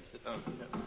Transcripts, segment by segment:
Stefano. Ja.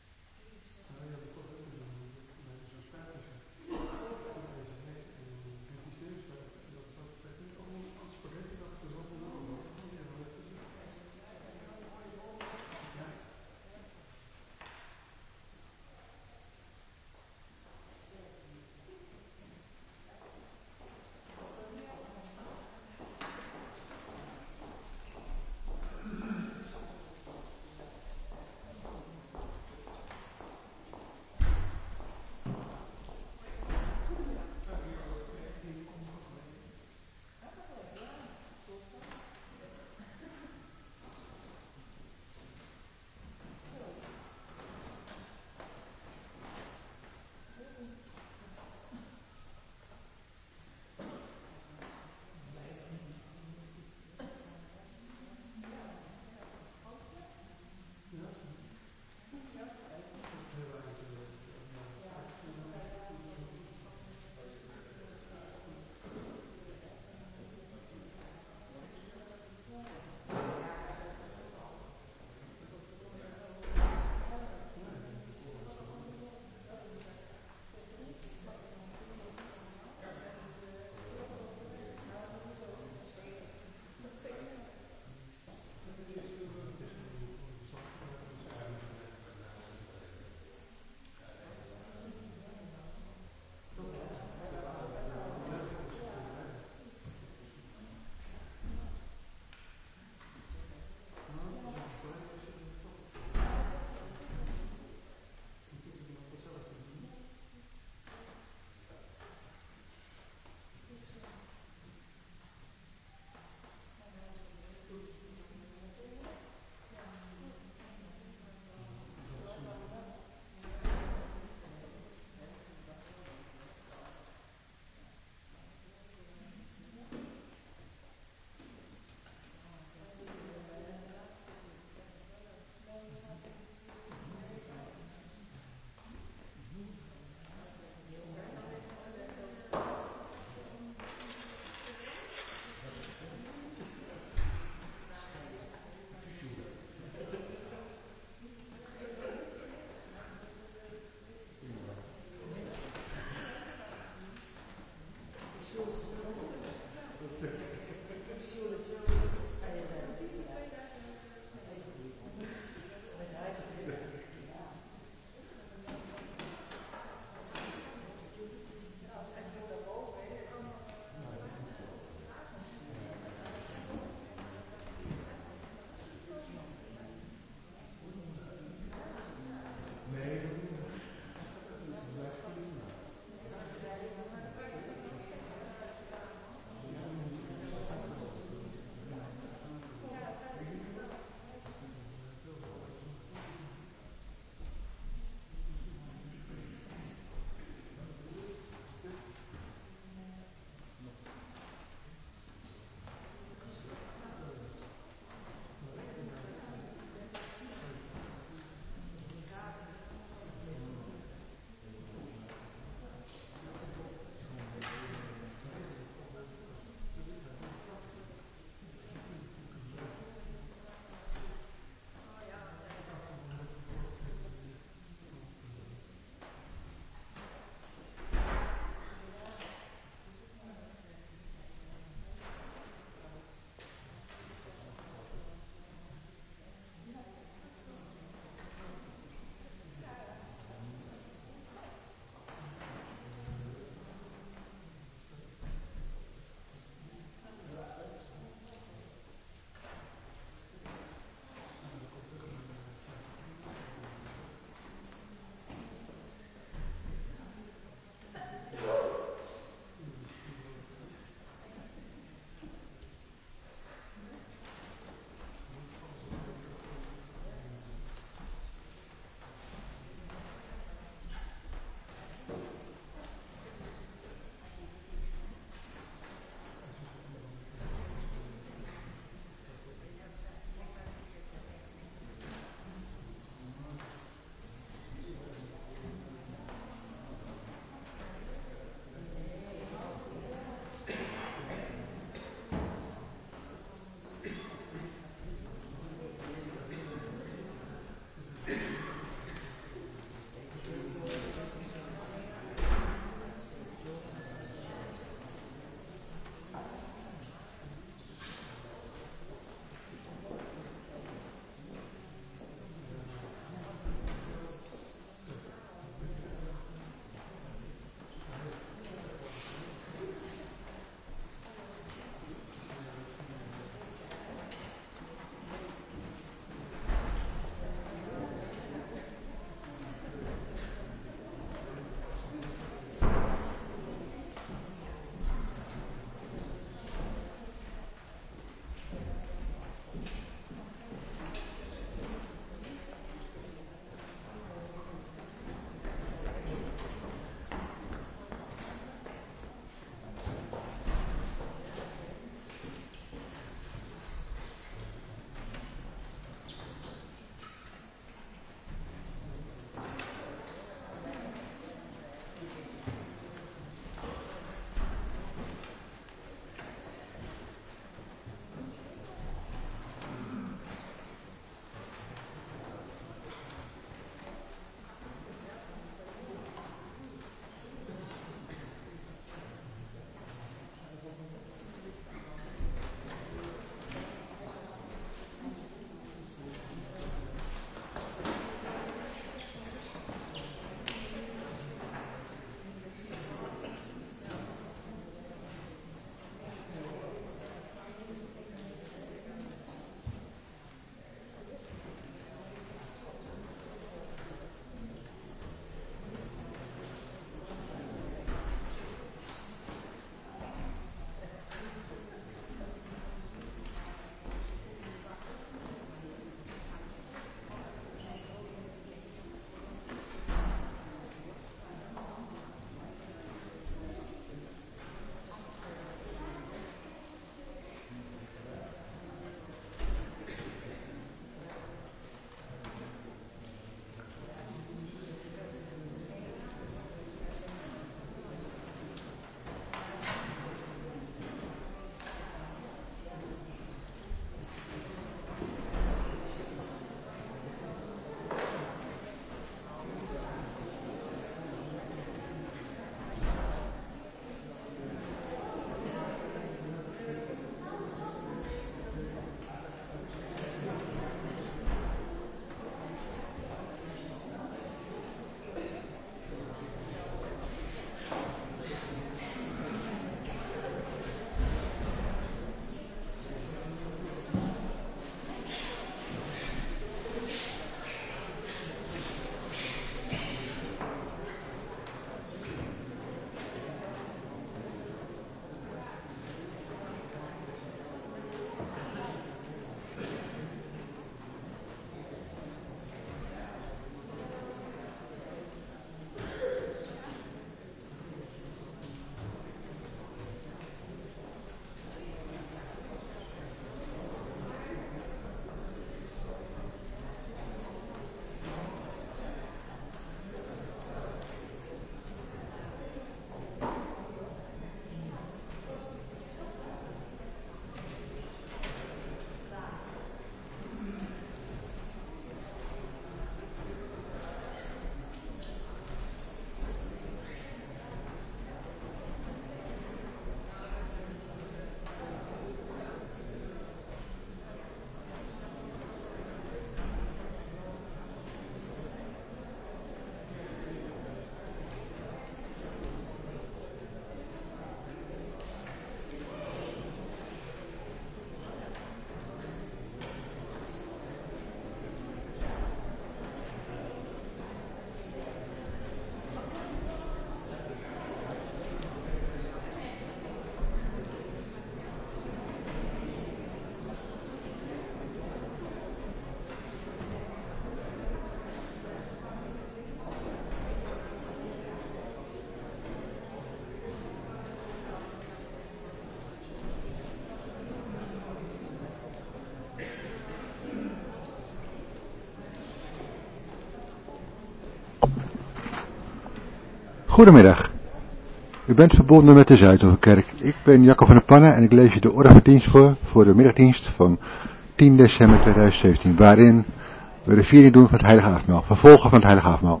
Goedemiddag. U bent verbonden met de Zuidhovenkerk. Ik ben Jacco van der Pannen en ik lees u de orde van dienst voor de middagdienst van 10 december 2017, waarin we de viering doen van het Heilige Avondmaal, vervolgen van het Heilige Avondmaal.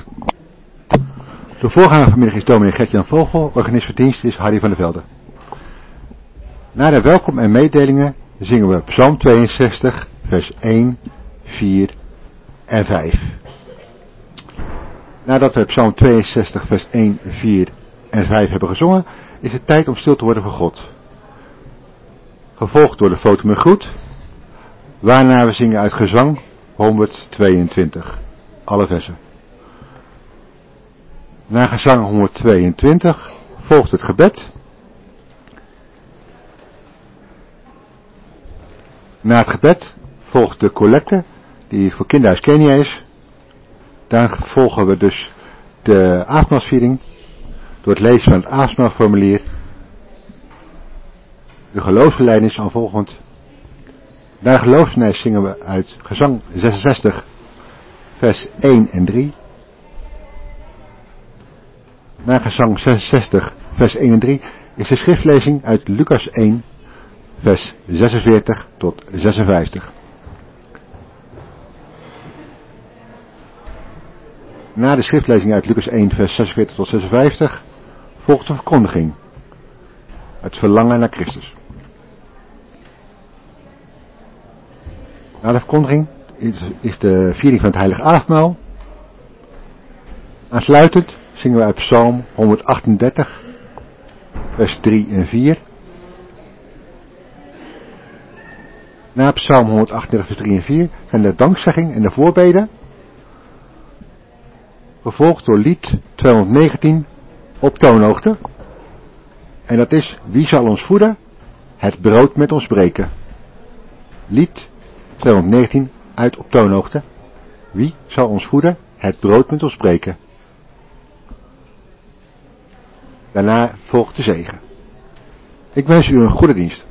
De voorganger vanmiddag is dominee Gert-Jan Vogel, organist van dienst is Harry van der Velde. Na de welkom en mededelingen zingen we Psalm 62, vers 1, 4 en 5. Nadat we Psalm 62, vers 1, 4 en 5 hebben gezongen, is het tijd om stil te worden voor God. Gevolgd door de foto met groet, waarna we zingen uit gezang 122, alle versen. Na gezang 122 volgt het gebed. Na het gebed volgt de collecte, die voor Kinderhuis Kenia is. Dan volgen we dus de avondmaalsviering door het lezen van het avondmaalformulier. De geloofsbelijdenis aanvolgend. Na de geloofsbelijdenis zingen we uit gezang 66, vers 1 en 3. Na gezang 66, vers 1 en 3 is de schriftlezing uit Lucas 1, vers 46 tot 56. Na de schriftlezing uit Lucas 1, vers 46 tot 56 volgt de verkondiging. Het verlangen naar Christus. Na de verkondiging is de viering van het Heilige Avondmaal. Aansluitend zingen we uit Psalm 138, vers 3 en 4. Na Psalm 138, vers 3 en 4 zijn de dankzegging en de voorbeden. Gevolgd door lied 219 op toonhoogte. En dat is: wie zal ons voeden? Het brood met ons breken. Lied 219 uit op toonhoogte. Wie zal ons voeden? Het brood met ons breken. Daarna volgt de zegen. Ik wens u een goede dienst.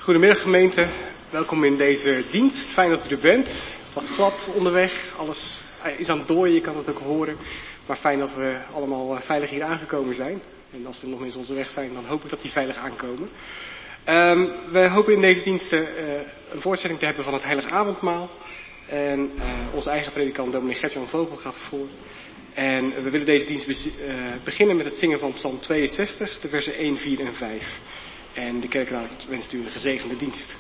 Goedemiddag gemeente, welkom in deze dienst. Fijn dat u er bent. Het was glad onderweg, alles is aan het dooien, je kan het ook horen. Maar fijn dat we allemaal veilig hier aangekomen zijn. En als er nog mensen onderweg zijn, dan hoop ik dat die veilig aankomen. We hopen in deze diensten een voortzetting te hebben van het Heilige Avondmaal. En onze eigen predikant, dominee Gert-Jan Vogel, gaat voor. En we willen deze dienst beginnen met het zingen van Psalm 62, de versen 1, 4 en 5. En de kerkraad wenst u een gezegende dienst.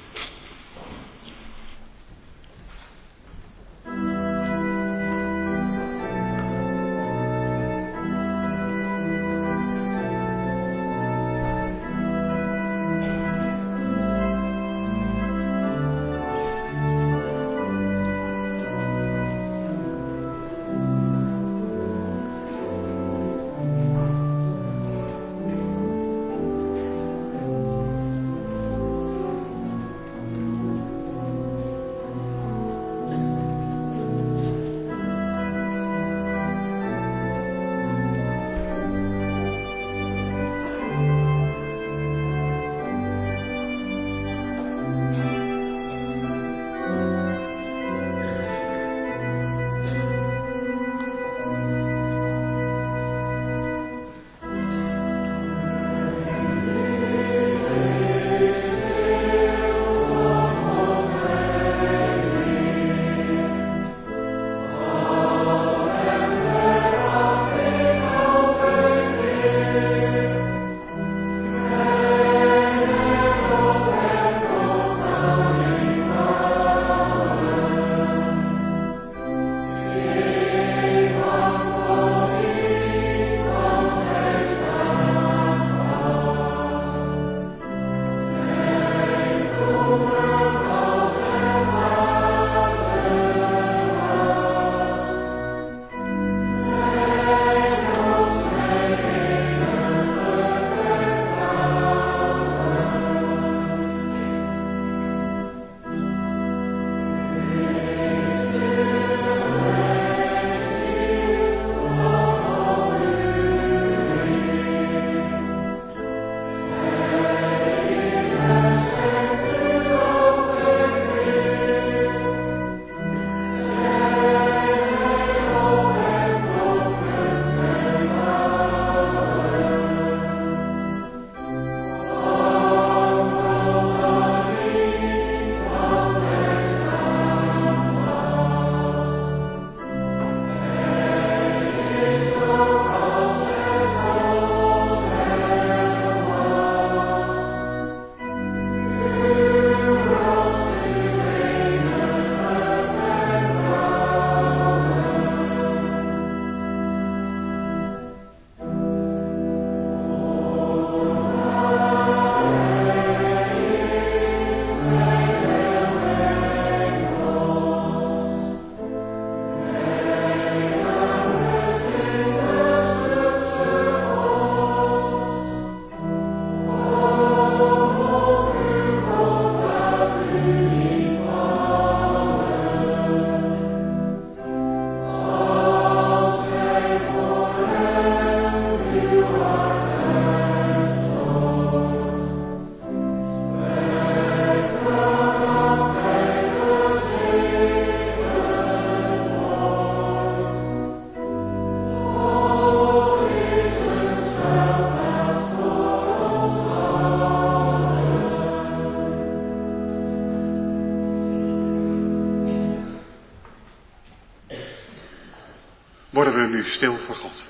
Worden we nu stil voor God.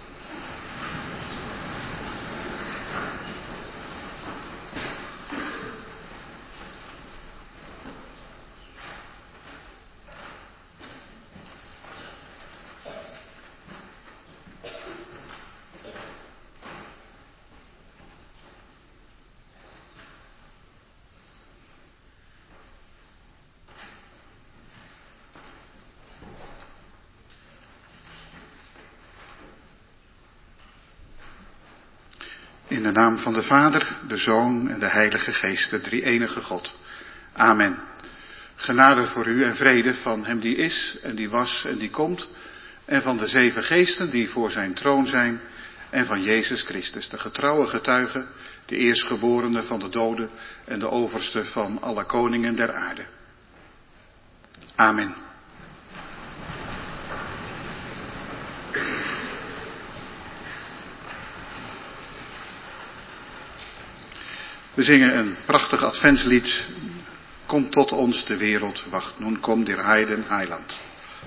In de naam van de Vader, de Zoon en de Heilige Geest, de drie-enige God. Amen. Genade voor u en vrede van hem die is en die was en die komt, en van de 7 geesten die voor zijn troon zijn en van Jezus Christus, de getrouwe getuige, de eerstgeborene van de doden en de overste van alle koningen der aarde. Amen. We zingen een prachtig adventslied. Kom tot ons, de wereld wacht. Nun kom der Heiden Heiland.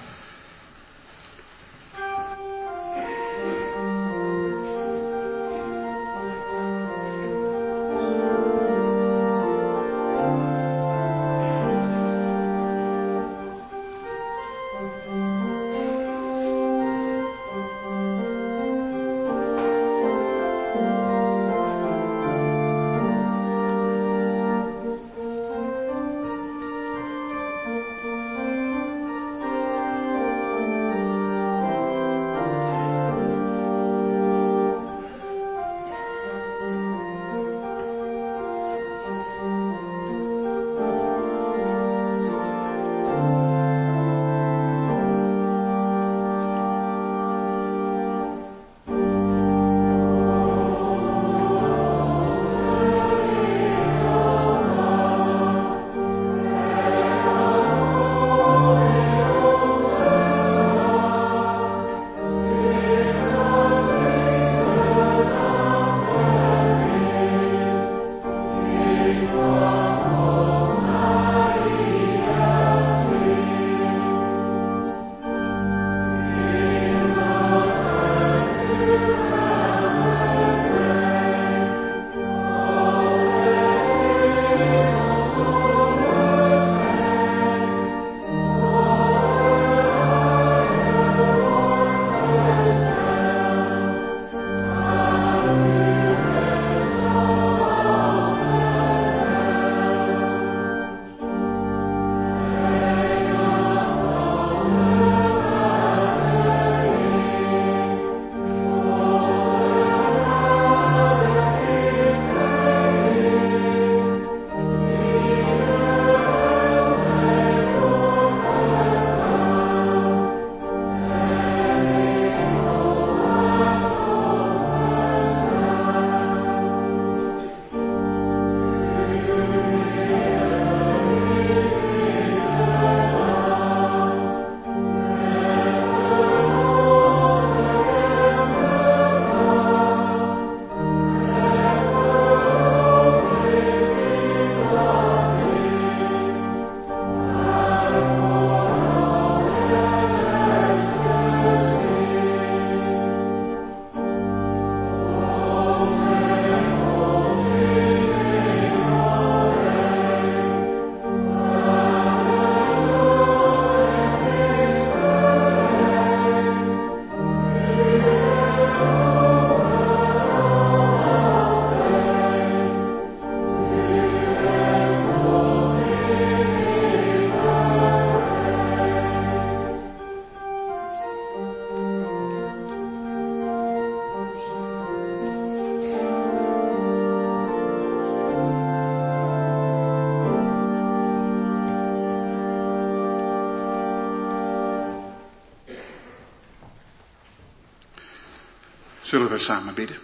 Zullen we samen bidden?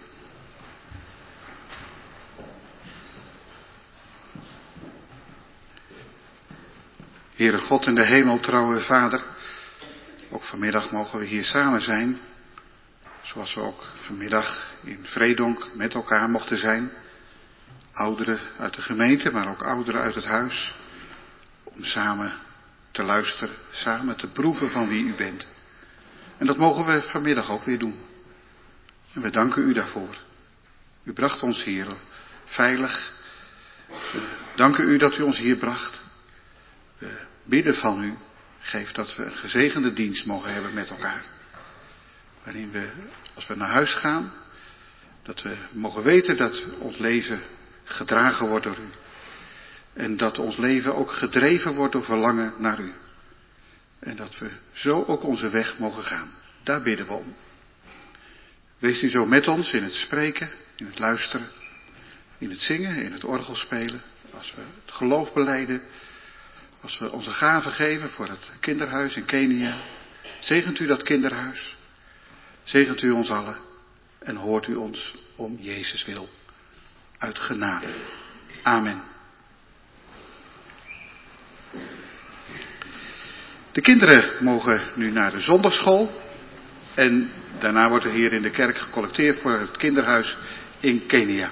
Heere God in de hemel, trouwe Vader, ook vanmiddag mogen we hier samen zijn, zoals we ook vanmiddag in Vreedonk met elkaar mochten zijn. Ouderen uit de gemeente, maar ook ouderen uit het huis, om samen te luisteren, samen te proeven van wie u bent. En dat mogen we vanmiddag ook weer doen. En we danken u daarvoor. U bracht ons hier veilig. We danken u dat u ons hier bracht. We bidden van u, geef dat we een gezegende dienst mogen hebben met elkaar. Waarin we, als we naar huis gaan, dat we mogen weten dat ons leven gedragen wordt door u. En dat ons leven ook gedreven wordt door verlangen naar u. En dat we zo ook onze weg mogen gaan. Daar bidden we om. Wees u zo met ons in het spreken, in het luisteren, in het zingen, in het orgelspelen. Als we het geloof belijden, als we onze gaven geven voor het kinderhuis in Kenia. Zegent u dat kinderhuis. Zegent u ons allen. en hoort u ons om Jezus wil. Uit genade. Amen. De kinderen mogen nu naar de zondagschool en daarna wordt er hier in de kerk gecollecteerd voor het kinderhuis in Kenia.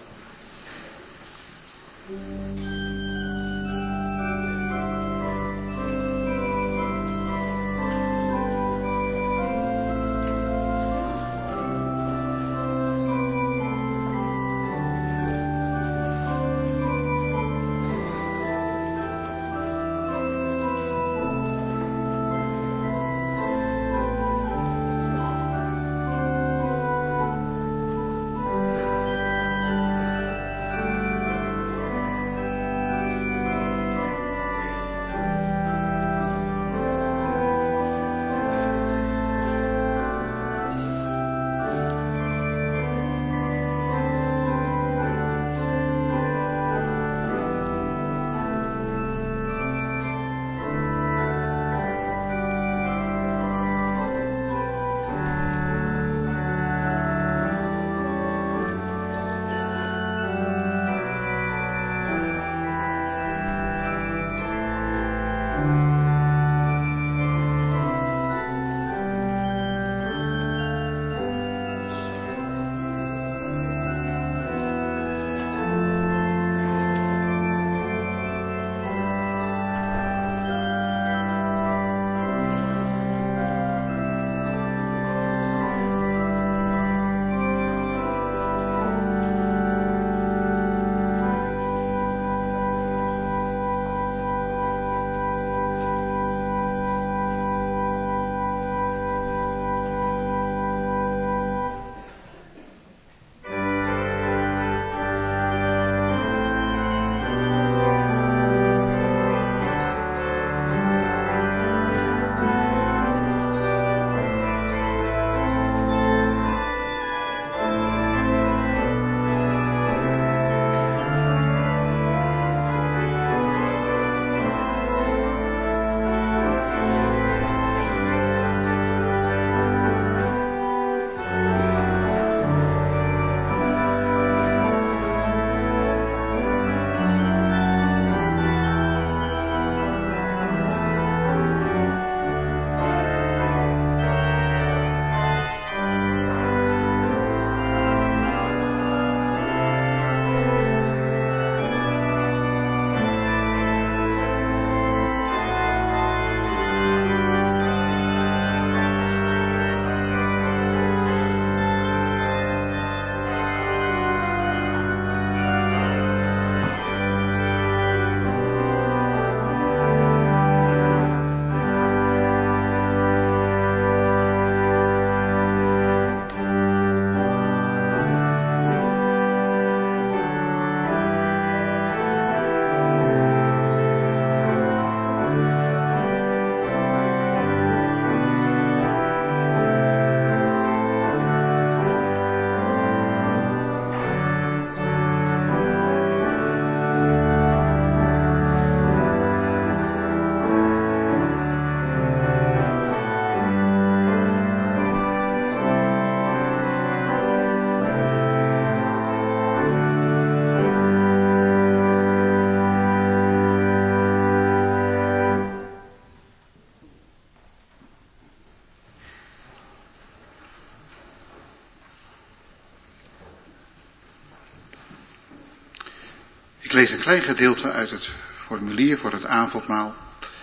Ik lees een klein gedeelte uit het formulier voor het avondmaal.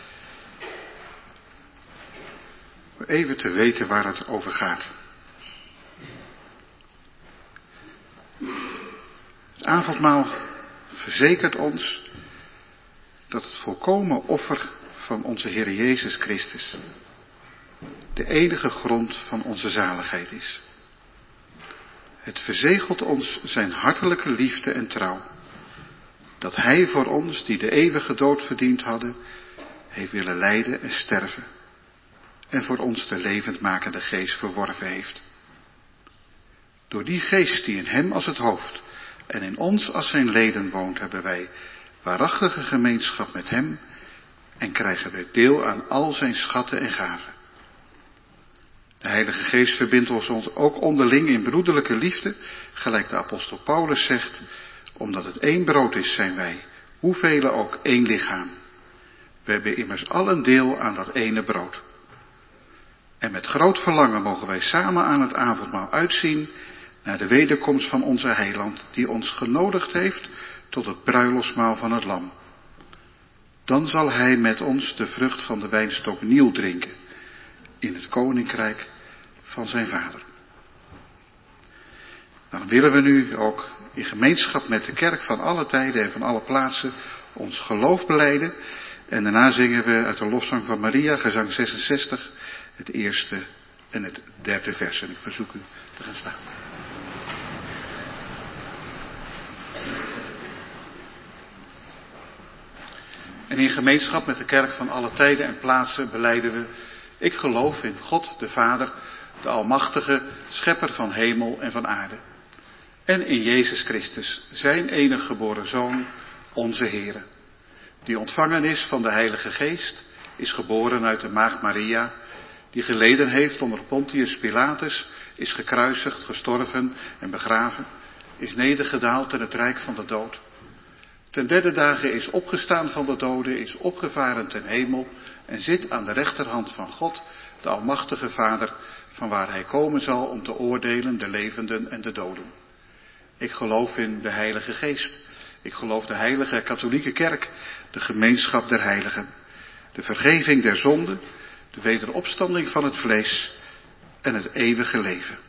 Om even te weten waar het over gaat. Het avondmaal verzekert ons dat het volkomen offer van onze Heer Jezus Christus de enige grond van onze zaligheid is. Het verzegelt ons zijn hartelijke liefde en trouw, dat Hij voor ons, die de eeuwige dood verdiend hadden, heeft willen lijden en sterven, en voor ons de levendmakende geest verworven heeft. Door die geest die in Hem als het hoofd en in ons als zijn leden woont, hebben wij waarachtige gemeenschap met Hem en krijgen we deel aan al zijn schatten en gaven. De Heilige Geest verbindt ons ook onderling in broederlijke liefde, gelijk de apostel Paulus zegt, omdat het één brood is, zijn wij, hoeveel ook één lichaam. We hebben immers allen deel aan dat ene brood. En met groot verlangen mogen wij samen aan het avondmaal uitzien naar de wederkomst van onze Heiland, die ons genodigd heeft tot het bruiloftsmaal van het Lam. Dan zal hij met ons de vrucht van de wijnstok nieuw drinken in het koninkrijk van zijn Vader. Dan willen we nu ook in gemeenschap met de kerk van alle tijden en van alle plaatsen ons geloof belijden. En daarna zingen we uit de lofzang van Maria, gezang 66, het eerste en het derde vers. En ik verzoek u te gaan staan. En in gemeenschap met de kerk van alle tijden en plaatsen belijden we: ik geloof in God de Vader, de Almachtige, Schepper van hemel en van aarde. En in Jezus Christus, zijn enige geboren Zoon, onze Heere, die ontvangen is van de Heilige Geest, is geboren uit de maagd Maria, die geleden heeft onder Pontius Pilatus, is gekruisigd, gestorven en begraven, is nedergedaald in het rijk van de dood. Ten derde dagen is opgestaan van de doden, is opgevaren ten hemel en zit aan de rechterhand van God, de Almachtige Vader, van waar hij komen zal om te oordelen de levenden en de doden. Ik geloof in de Heilige Geest. Ik geloof de heilige katholieke kerk, de gemeenschap der heiligen, de vergeving der zonden, de wederopstanding van het vlees en het eeuwige leven.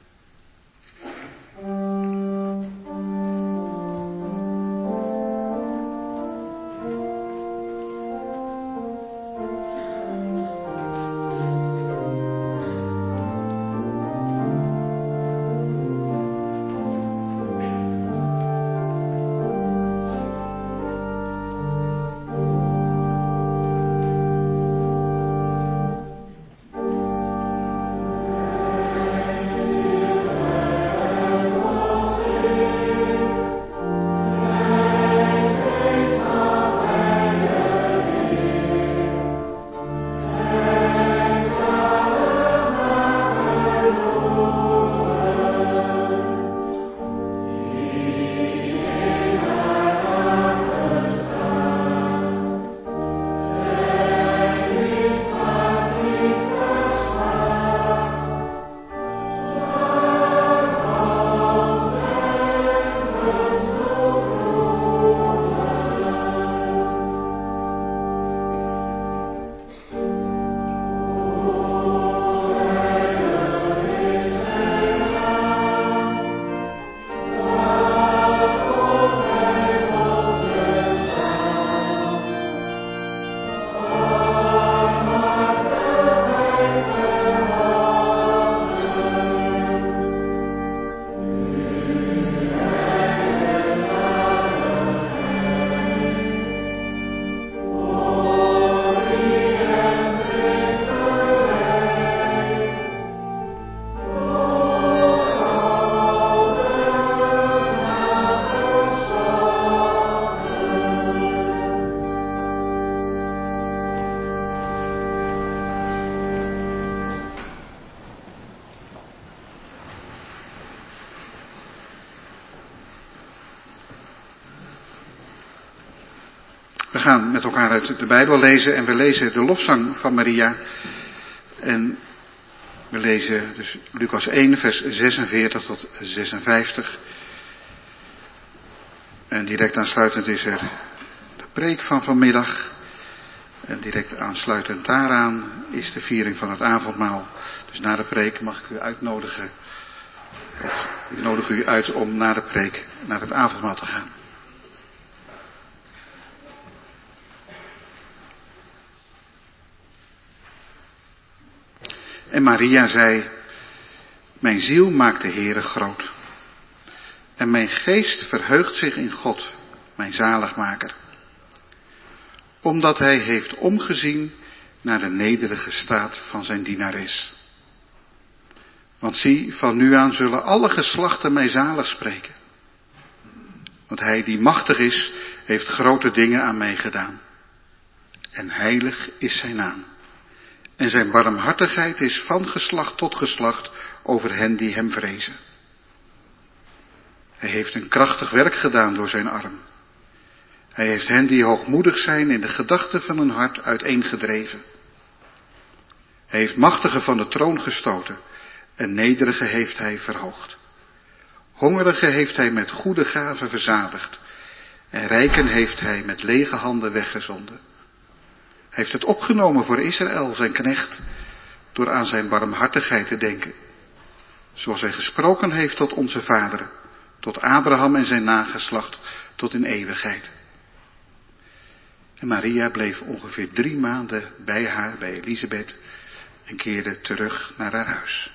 We gaan met elkaar uit de Bijbel lezen en we lezen de lofzang van Maria. En we lezen dus Lucas 1, vers 46 tot 56. En direct aansluitend is er de preek van vanmiddag. En direct aansluitend daaraan is de viering van het avondmaal. Dus na de preek mag ik u uitnodigen. Of ik nodig u uit om na de preek naar het avondmaal te gaan. En Maria zei: mijn ziel maakt de Heere groot. En mijn geest verheugt zich in God, mijn zaligmaker. Omdat hij heeft omgezien naar de nederige staat van zijn dienares. Want zie, van nu aan zullen alle geslachten mij zalig spreken. Want hij die machtig is, heeft grote dingen aan mij gedaan. En heilig is zijn naam. En zijn barmhartigheid is van geslacht tot geslacht over hen die hem vrezen. Hij heeft een krachtig werk gedaan door zijn arm. Hij heeft hen die hoogmoedig zijn in de gedachten van hun hart uiteengedreven. Hij heeft machtigen van de troon gestoten en nederigen heeft hij verhoogd. Hongerigen heeft hij met goede gaven verzadigd en rijken heeft hij met lege handen weggezonden. Hij heeft het opgenomen voor Israël, zijn knecht, door aan zijn barmhartigheid te denken. Zoals hij gesproken heeft tot onze vaderen, tot Abraham en zijn nageslacht, tot in eeuwigheid. En Maria bleef ongeveer 3 maanden bij haar, bij Elisabeth, en keerde terug naar haar huis.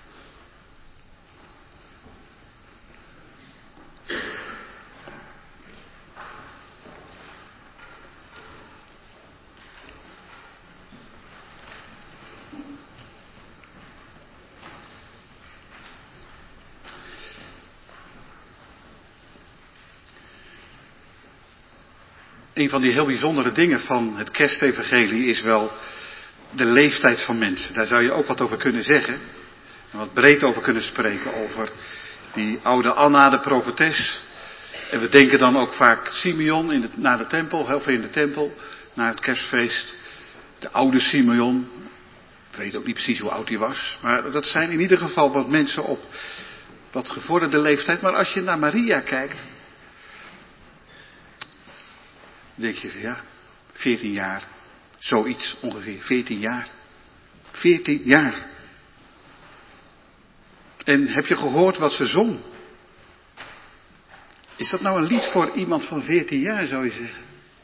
Een van die heel bijzondere dingen van het kerstevangelie is wel de leeftijd van mensen. Daar zou je ook wat over kunnen zeggen. En wat breed over kunnen spreken. Over die oude Anna, de profetes. En we denken dan ook vaak Simeon naar de tempel, of in de tempel, na het kerstfeest. De oude Simeon. Ik weet ook niet precies hoe oud hij was. Maar dat zijn in ieder geval wat mensen op wat gevorderde leeftijd. Maar als je naar Maria kijkt, denk je van ja, 14 jaar. Zoiets ongeveer, 14 jaar. 14 jaar. En heb je gehoord wat ze zong? Is dat nou een lied voor iemand van 14 jaar, zou je zeggen?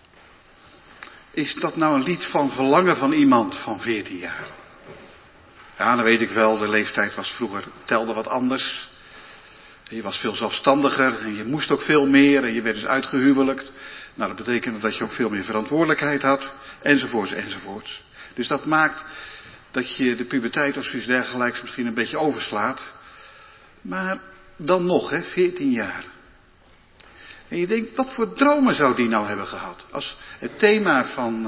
Is dat nou een lied van verlangen van iemand van 14 jaar? Ja, dan weet ik wel, de leeftijd was vroeger, telde wat anders. Je was veel zelfstandiger en je moest ook veel meer en je werd dus uitgehuwelijkt. Nou, dat betekende dat je ook veel meer verantwoordelijkheid had, enzovoorts, enzovoorts. Dus dat maakt dat je de puberteit of zoiets dergelijks misschien een beetje overslaat. Maar dan nog, 14 jaar. En je denkt, wat voor dromen zou die nou hebben gehad? Als het thema van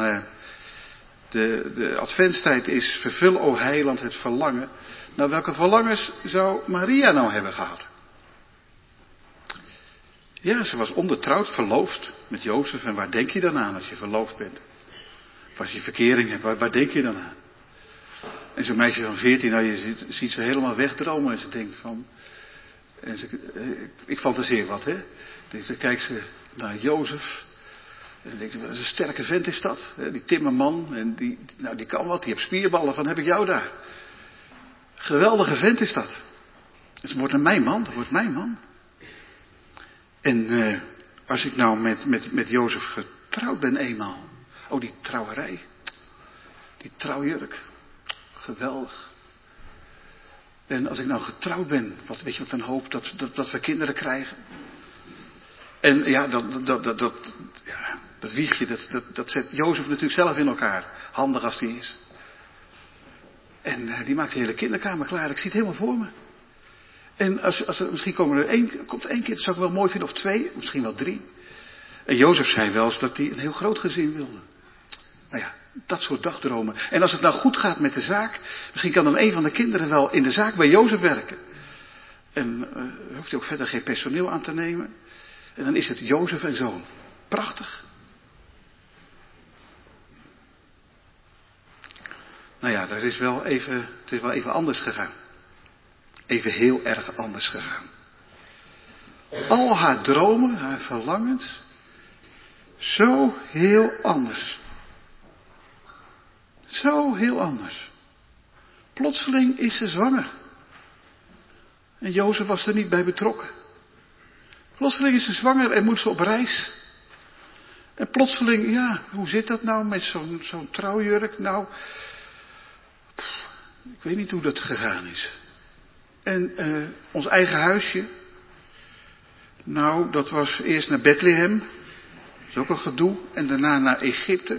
de adventstijd is, vervul, o heiland, het verlangen. Nou, welke verlangens zou Maria nou hebben gehad? Ja, ze was ondertrouwd, verloofd met Jozef. En waar denk je dan aan als je verloofd bent? Of als je verkering hebt, waar denk je dan aan? En zo'n meisje van 14, nou, je ziet ze helemaal wegdromen. En ze denkt van... ik fantaseer wat, hè. Dan kijkt ze naar Jozef. En dan denkt ze, wat een sterke vent is dat. Hè? Die timmerman. En die kan wat, die heeft spierballen. Van heb ik jou daar. Geweldige vent is dat. En ze wordt mijn man, dat wordt mijn man. En als ik nou met Jozef getrouwd ben eenmaal. Oh, die trouwerij. Die trouwjurk. Geweldig. En als ik nou getrouwd ben, weet je wat ik dan hoop? Dat we kinderen krijgen. En ja, dat wiegje, dat zet Jozef natuurlijk zelf in elkaar. Handig als die is. En die maakt de hele kinderkamer klaar. Ik zie het helemaal voor me. En als er misschien komt er 1 keer, dat zou ik wel mooi vinden, of 2, misschien wel 3. En Jozef zei wel eens dat hij een heel groot gezin wilde. Nou ja, dat soort dagdromen. En als het nou goed gaat met de zaak, misschien kan dan een van de kinderen wel in de zaak bij Jozef werken. En hoeft hij ook verder geen personeel aan te nemen. En dan is het Jozef en zoon. Prachtig. Nou ja, het is wel even anders gegaan. Even heel erg anders gegaan. Al haar dromen, haar verlangens, zo heel anders. Zo heel anders. Plotseling is ze zwanger. En Jozef was er niet bij betrokken. Plotseling is ze zwanger en moet ze op reis. En plotseling, ja, hoe zit dat nou met zo'n trouwjurk? Nou, ik weet niet hoe dat gegaan is. En ons eigen huisje. Nou, dat was eerst naar Bethlehem. Dat is ook een gedoe. En daarna naar Egypte.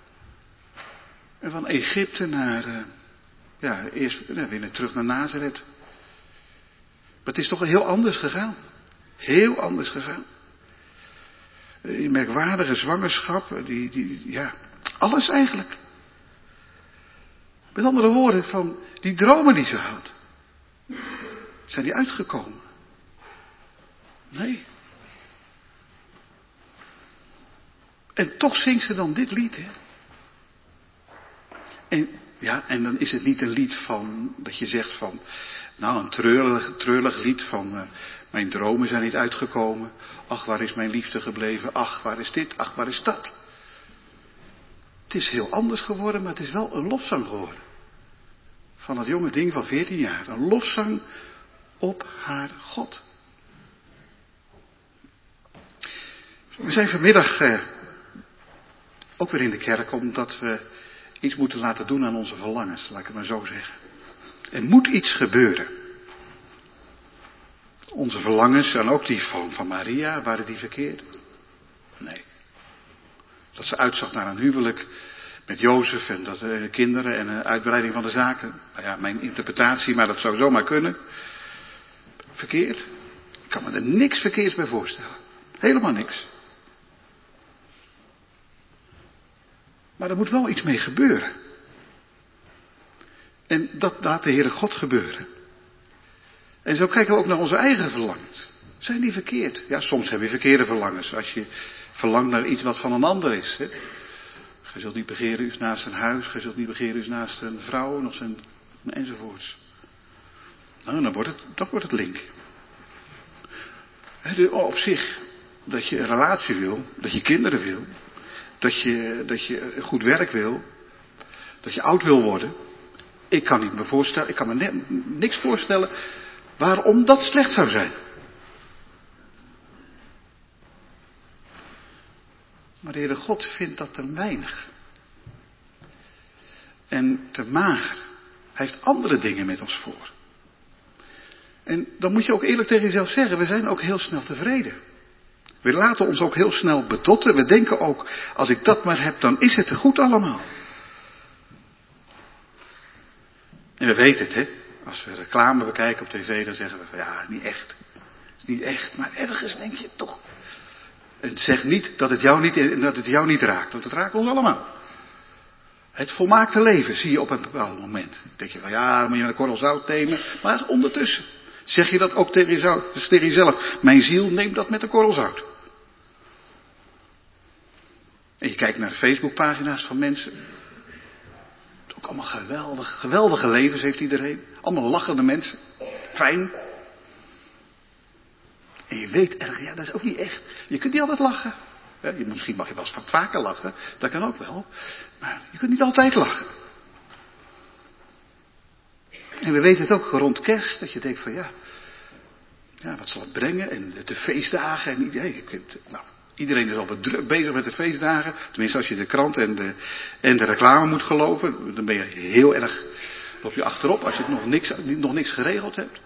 En van Egypte naar, eerst weer terug naar Nazareth. Maar het is toch heel anders gegaan. Heel anders gegaan. Die merkwaardige zwangerschap. Alles eigenlijk. Met andere woorden, van die dromen die ze had. Zijn die uitgekomen? Nee. En toch zingt ze dan dit lied, hè? En dan is het niet een lied van, dat je zegt van, nou een treurig lied van, mijn dromen zijn niet uitgekomen. Ach, waar is mijn liefde gebleven? Ach, waar is dit? Ach, waar is dat? Het is heel anders geworden, maar het is wel een lofzang geworden. Van dat jonge ding van 14 jaar. Een lofzang op haar God. We zijn vanmiddag ook weer in de kerk omdat we iets moeten laten doen aan onze verlangens, laat ik het maar zo zeggen. Er moet iets gebeuren. Onze verlangens en ook die van Maria, waren die verkeerd? Nee. Dat ze uitzag naar een huwelijk met Jozef en dat kinderen en een uitbreiding van de zaken. Nou ja, mijn interpretatie, maar dat zou zomaar kunnen. Verkeerd? Ik kan me er niks verkeerds bij voorstellen. Helemaal niks. Maar er moet wel iets mee gebeuren. En dat laat de Heere God gebeuren. En zo kijken we ook naar onze eigen verlangens. Zijn die verkeerd? Ja, soms heb je verkeerde verlangens. Als je verlangt naar iets wat van een ander is. Hè? Je zult niet begeren uw naast een huis. Je zult niet begeren uw naast een vrouw. Nog zijn, enzovoorts. Nou, dan wordt het link. Op zich, dat je een relatie wil. Dat je kinderen wil. Dat je goed werk wil. Dat je oud wil worden. Ik kan me niks voorstellen waarom dat slecht zou zijn. Maar de Heere God vindt dat te weinig. En te mager. Hij heeft andere dingen met ons voor. En dan moet je ook eerlijk tegen jezelf zeggen, we zijn ook heel snel tevreden. We laten ons ook heel snel bedotten. We denken ook, als ik dat maar heb, dan is het te goed allemaal. En we weten het, hè. Als we reclame bekijken op tv, dan zeggen we van ja, niet echt. Het is niet echt, maar ergens denk je toch. En zeg niet dat het jou niet raakt, want het raakt ons allemaal. Het volmaakte leven zie je op een bepaald moment. Dan denk je van ja, dan moet je een korrel zout nemen. Maar ondertussen zeg je dat ook tegen jezelf. Mijn ziel, neem dat met een korrel zout. En je kijkt naar de Facebookpagina's van mensen. Ook allemaal geweldige levens heeft iedereen. Allemaal lachende mensen. Fijn. En je weet ergens, ja, dat is ook niet echt. Je kunt niet altijd lachen. Ja, misschien mag je wel eens vaker lachen. Dat kan ook wel. Maar je kunt niet altijd lachen. En we weten het ook rond kerst. Dat je denkt van ja, wat zal het brengen? En de feestdagen. En iedereen is al wat druk bezig met de feestdagen. Tenminste als je de krant en de reclame moet geloven. Dan ben je heel erg, loop je achterop als je nog niks geregeld hebt.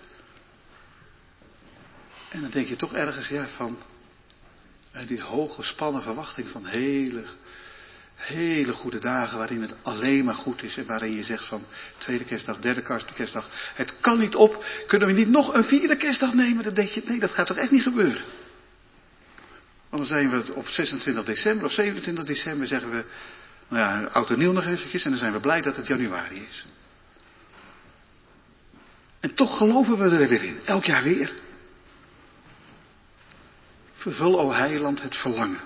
En dan denk je toch ergens van die hooggespannen verwachting van hele goede dagen waarin het alleen maar goed is. En waarin je zegt van tweede kerstdag, derde kerstdag. Het kan niet op. Kunnen we niet nog een vierde kerstdag nemen? Dan denk je, nee, dat gaat toch echt niet gebeuren. Want dan zijn we op 26 december of 27 december zeggen we, oud en nieuw nog eventjes. En dan zijn we blij dat het januari is. En toch geloven we er weer in. Elk jaar weer. Vervul, o heiland, het verlangen.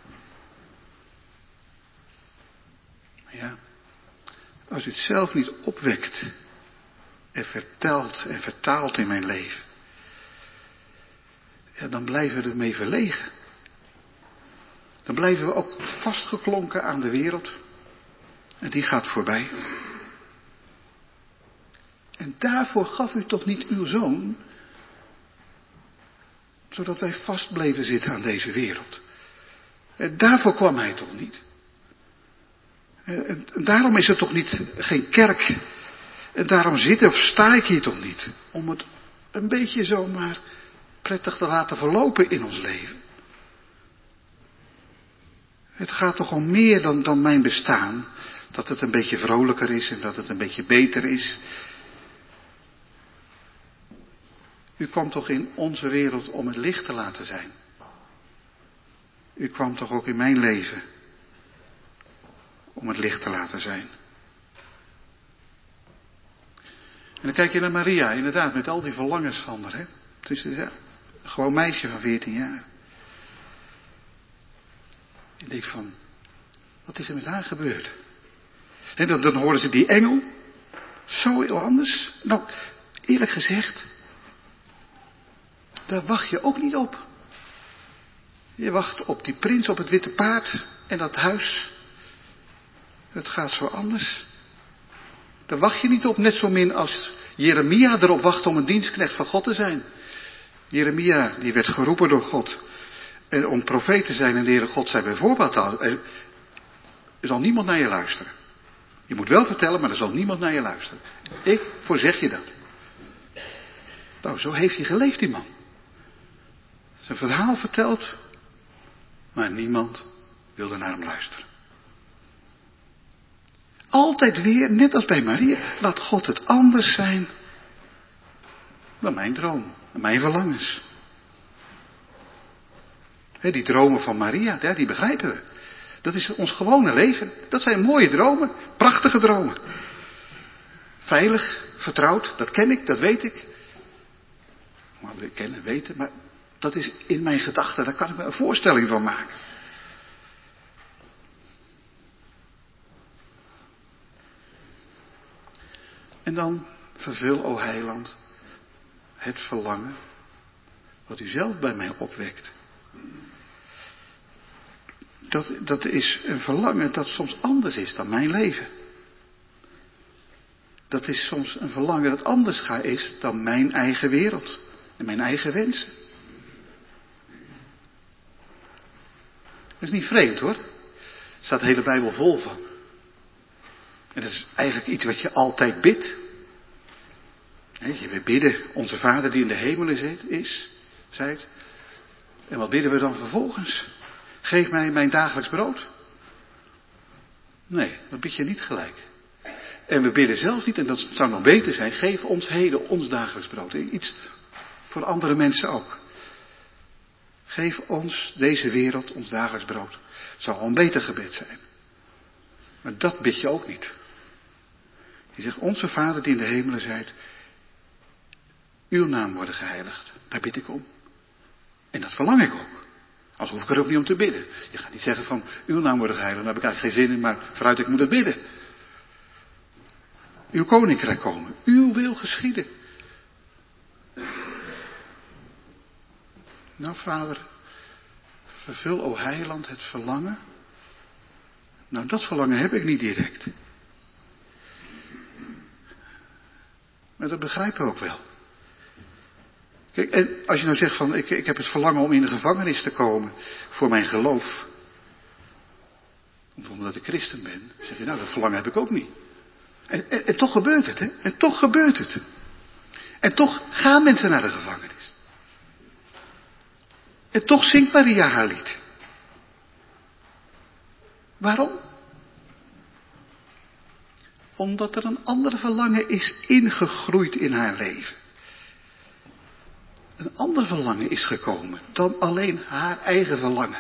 Ja, als u het zelf niet opwekt en vertelt en vertaalt in mijn leven, dan blijven we ermee verlegen. Dan blijven we ook vastgeklonken aan de wereld. En die gaat voorbij. En daarvoor gaf u toch niet uw zoon, zodat wij vast bleven zitten aan deze wereld. En daarvoor kwam hij toch niet. En daarom is er toch geen kerk. En daarom sta ik hier toch niet. Om het een beetje zomaar prettig te laten verlopen in ons leven. Het gaat toch om meer dan mijn bestaan. Dat het een beetje vrolijker is en dat het een beetje beter is. U kwam toch in onze wereld om het licht te laten zijn. U kwam toch ook in mijn leven om het licht te laten zijn. dan kijk je naar Maria, inderdaad, met al die verlangens van haar. Hè? Het is gewoon een meisje van 14 jaar. Ik denk van, wat is er met haar gebeurd? En dan horen ze die engel. Zo heel anders. Nou, eerlijk gezegd, daar wacht je ook niet op. Je wacht op die prins op het witte paard en dat huis. Het gaat zo anders. Daar wacht je niet op, net zo min als Jeremia erop wacht om een dienstknecht van God te zijn. Jeremia, die werd geroepen door God. En om profeet te zijn en de Heere God zei bijvoorbeeld al, er zal niemand naar je luisteren. Je moet wel vertellen, maar er zal niemand naar je luisteren. Ik voorzeg je dat. Nou, zo heeft hij geleefd, die man. Zijn verhaal verteld, maar niemand wilde naar hem luisteren. Altijd weer, net als bij Maria, laat God het anders zijn dan mijn droom en mijn verlangens. Die dromen van Maria, die begrijpen we. Dat is ons gewone leven. Dat zijn mooie dromen, prachtige dromen. Veilig, vertrouwd, dat ken ik, dat weet ik. Maar we kennen, weten, maar dat is in mijn gedachten, daar kan ik me een voorstelling van maken. En dan vervul, o Heiland, het verlangen wat u zelf bij mij opwekt. Dat is een verlangen dat soms anders is dan mijn leven. Dat is soms een verlangen dat anders is dan mijn eigen wereld en mijn eigen wensen. Dat is niet vreemd hoor. Er staat de hele Bijbel vol van. En dat is eigenlijk iets wat je altijd bidt. We bidden, onze Vader die in de hemelen zijt. En wat bidden we dan vervolgens? Geef mij mijn dagelijks brood. Nee, dat bid je niet gelijk. En we bidden zelfs niet, en dat zou nog beter zijn, geef ons heden ons dagelijks brood. Iets voor andere mensen ook. Geef ons, deze wereld, ons dagelijks brood. Zou al een beter gebed zijn. Maar dat bid je ook niet. Je zegt, onze Vader die in de hemelen zijt, uw naam worden geheiligd. Daar bid ik om. En dat verlang ik ook. Anders hoef ik er ook niet om te bidden. Je gaat niet zeggen van, uw naam worden geheiligd, daar heb ik eigenlijk geen zin in, maar vooruit ik moet het bidden. Uw koninkrijk komen, uw wil geschieden. Nou Vader, vervul, o Heiland, het verlangen. Nou, dat verlangen heb ik niet direct. Maar dat begrijpen we ook wel. Kijk, en als je nou zegt van, ik heb het verlangen om in de gevangenis te komen voor mijn geloof. Omdat ik christen ben, zeg je, nou, dat verlangen heb ik ook niet. En toch gebeurt het, hè? En toch gebeurt het. En toch gaan mensen naar de gevangenis. En toch zingt Maria haar lied. Waarom? Omdat er een ander verlangen is ingegroeid in haar leven. Een ander verlangen is gekomen dan alleen haar eigen verlangen.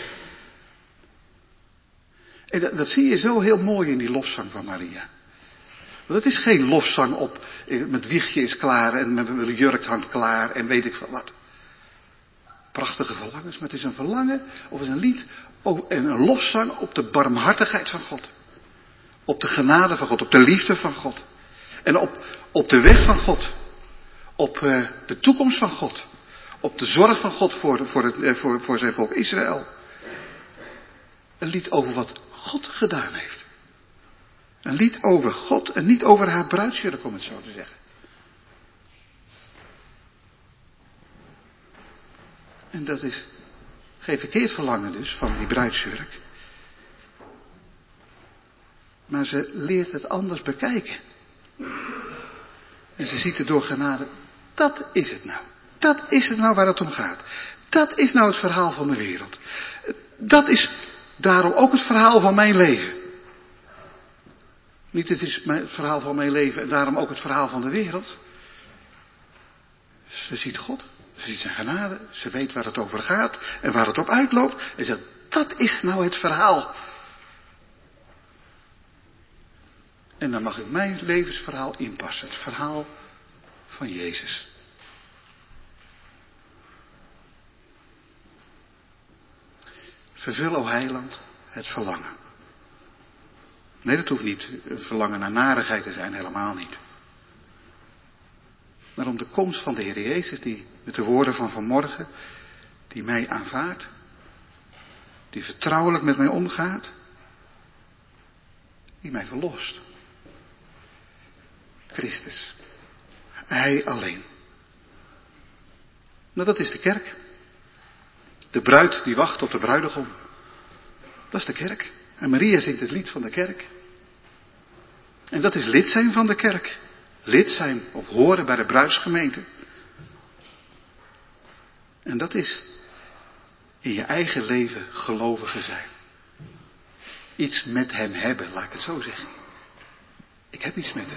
En dat zie je zo heel mooi in die lofzang van Maria. Want het is geen lofzang op, met wiegje is klaar en mijn jurk hangt klaar en weet ik van wat. Prachtige verlangens, maar het is een verlangen of het is een lied en een lofzang op de barmhartigheid van God. Op de genade van God, op de liefde van God. En op de weg van God. Op de toekomst van God. Op de zorg van God voor zijn volk Israël. Een lied over wat God gedaan heeft. Een lied over God en niet over haar bruidsjurk, om het zo te zeggen. En dat is geen verkeerd verlangen dus van die bruidsjurk. Maar ze leert het anders bekijken. En ze ziet het door genade. Dat is het nou. Dat is het nou waar het om gaat. Dat is nou het verhaal van de wereld. Dat is daarom ook het verhaal van mijn leven. Niet het is het verhaal van mijn leven en daarom ook het verhaal van de wereld. Ze ziet God. Ze ziet zijn genade. Ze weet waar het over gaat en waar het op uitloopt. En zegt, dat is nou het verhaal. En dan mag ik mijn levensverhaal inpassen. Het verhaal van Jezus. Vervul, o Heiland, het verlangen. Nee, dat hoeft niet een verlangen naar narigheid te zijn, helemaal niet. Maar om de komst van de Heer Jezus, die met de woorden van vanmorgen, die mij aanvaardt, die vertrouwelijk met mij omgaat, die mij verlost. Christus. Hij alleen. Nou, dat is de kerk. De bruid die wacht op de bruidegom. Dat is de kerk. En Maria zingt het lied van de kerk. En dat is lid zijn van de kerk. Lid zijn of horen bij de bruidsgemeente. En dat is in je eigen leven gelovige zijn. Iets met hem hebben, laat ik het zo zeggen. Ik heb iets met hem.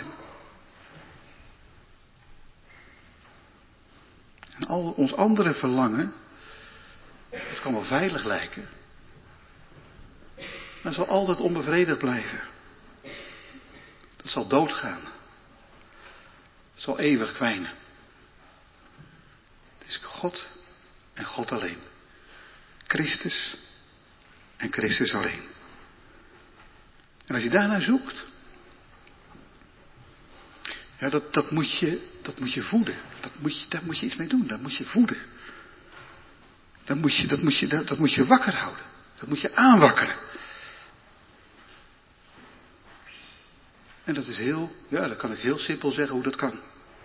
En al ons andere verlangen, het kan wel veilig lijken, maar zal altijd onbevredigd blijven. Dat zal doodgaan. Het zal eeuwig kwijnen. Het is God en God alleen. Christus en Christus alleen. En als je daarnaar zoekt, ja, dat moet je voeden. Daar moet je iets mee doen. Dat moet je voeden. Dat moet je wakker houden. Dat moet je aanwakkeren. En dat is dat kan ik heel simpel zeggen hoe dat kan.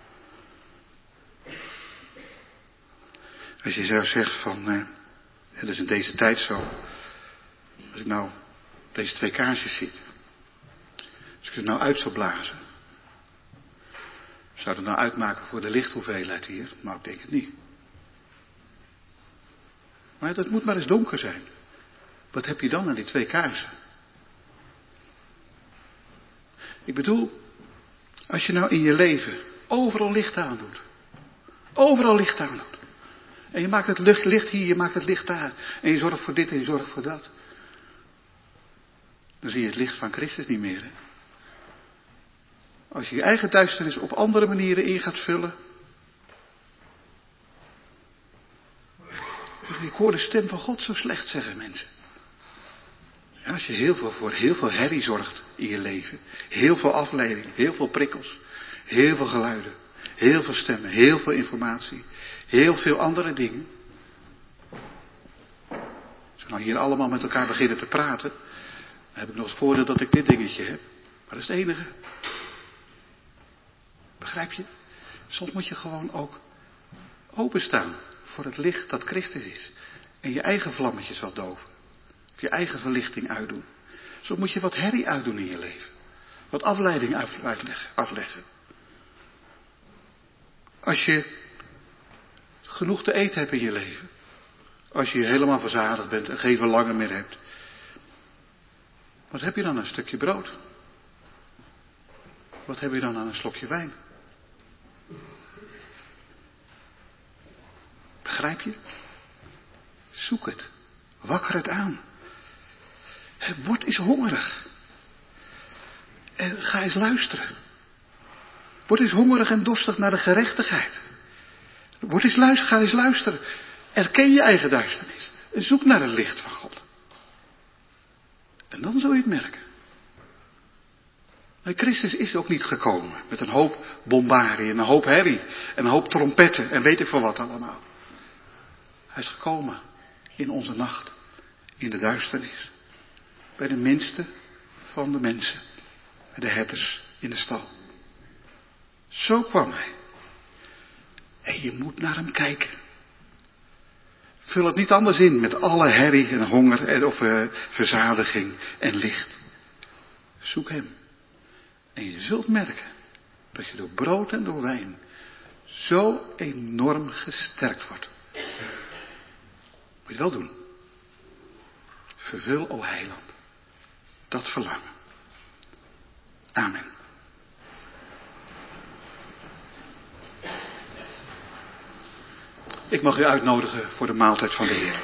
Als je zou zeggen van, dat is in deze tijd zo. Als ik nou deze 2 kaarsjes zie. Als ik ze nou uit zou blazen. Zou dat nou uitmaken voor de lichthoeveelheid hier? Nou, ik denk het niet. Maar het moet maar eens donker zijn. Wat heb je dan aan die 2 kaarsen? Ik bedoel, als je nou in je leven overal licht aandoet. Overal licht aandoet. En je maakt het licht hier, je maakt het licht daar. En je zorgt voor dit en je zorgt voor dat. Dan zie je het licht van Christus niet meer. Hè? Als je je eigen duisternis op andere manieren in gaat vullen. Ik hoor de stem van God zo slecht, zeggen mensen. Ja, als je voor heel veel herrie zorgt in je leven. Heel veel afleiding, heel veel prikkels. Heel veel geluiden. Heel veel stemmen, heel veel informatie. Heel veel andere dingen. Als we nou hier allemaal met elkaar beginnen te praten. Dan heb ik nog het voordeel dat ik dit dingetje heb. Maar dat is het enige. Begrijp je? Soms moet je gewoon ook openstaan voor het licht dat Christus is. En je eigen vlammetjes wat doven. Of je eigen verlichting uitdoen. Soms moet je wat herrie uitdoen in je leven. Wat afleiding afleggen. Als je genoeg te eten hebt in je leven. Als je helemaal verzadigd bent en geen verlangen meer hebt. Wat heb je dan aan een stukje brood? Wat heb je dan aan een slokje wijn? Begrijp je? Zoek het. Wakker het aan. Word eens hongerig. En ga eens luisteren. Word eens hongerig en dorstig naar de gerechtigheid. Ga eens luisteren. Erken je eigen duisternis. En zoek naar het licht van God. En dan zul je het merken. Maar Christus is ook niet gekomen met een hoop bombarie en een hoop herrie en een hoop trompetten en weet ik veel wat allemaal. Hij is gekomen in onze nacht, in de duisternis. Bij de minste van de mensen, bij de herders in de stal. Zo kwam hij. En je moet naar hem kijken. Vul het niet anders in met alle herrie en honger of verzadiging en licht. Zoek hem. En je zult merken dat je door brood en door wijn zo enorm gesterkt wordt. Moet je wel doen. Vervul, o Heiland, dat verlangen. Amen. Ik mag u uitnodigen voor de maaltijd van de Heer.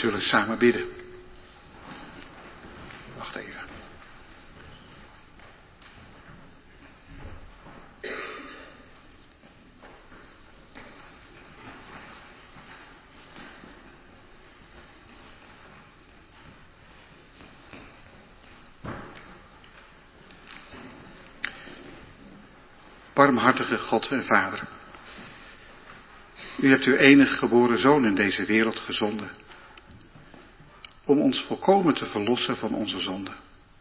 zullen samen bidden. Wacht even. Barmhartige God en Vader, u hebt uw enige geboren Zoon in deze wereld gezonden, om ons volkomen te verlossen van onze zonden.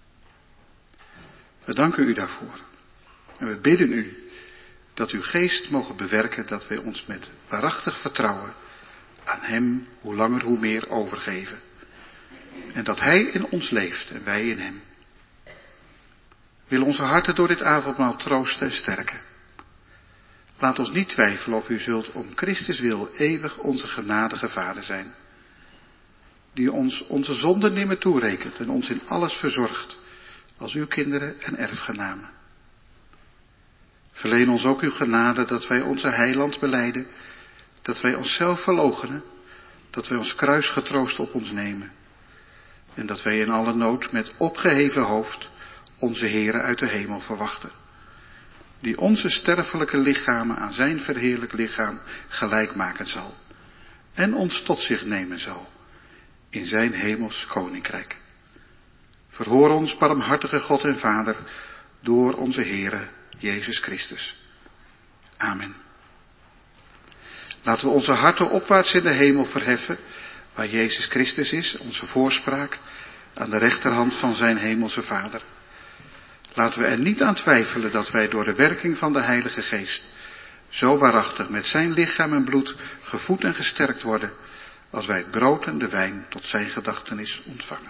We danken u daarvoor en we bidden u dat uw geest mogen bewerken dat wij ons met waarachtig vertrouwen aan hem hoe langer hoe meer overgeven en dat hij in ons leeft en wij in hem. Wil onze harten door dit avondmaal troosten en sterken. Laat ons niet twijfelen of u zult om Christus wil eeuwig onze genadige Vader zijn, die ons onze zonden nimmer toerekent en ons in alles verzorgt, als uw kinderen en erfgenamen. Verleen ons ook uw genade dat wij onze heiland belijden, dat wij onszelf verloochenen, dat wij ons kruis getroost op ons nemen en dat wij in alle nood met opgeheven hoofd onze Heere uit de hemel verwachten, die onze sterfelijke lichamen aan zijn verheerlijk lichaam gelijk maken zal en ons tot zich nemen zal in zijn hemels koninkrijk. Verhoor ons, barmhartige God en Vader, door onze Heere Jezus Christus. Amen. Laten we onze harten opwaarts in de hemel verheffen, waar Jezus Christus is, onze voorspraak, aan de rechterhand van zijn hemelse Vader. Laten we er niet aan twijfelen dat wij door de werking van de Heilige Geest zo waarachtig met zijn lichaam en bloed gevoed en gesterkt worden, als wij het brood en de wijn tot zijn gedachtenis ontvangen.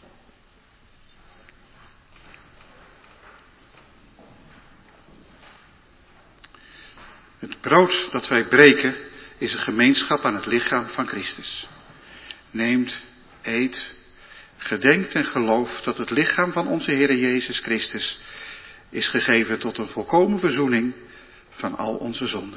Het brood dat wij breken is een gemeenschap aan het lichaam van Christus. Neemt, eet, gedenkt en gelooft dat het lichaam van onze Heere Jezus Christus is gegeven tot een volkomen verzoening van al onze zonden.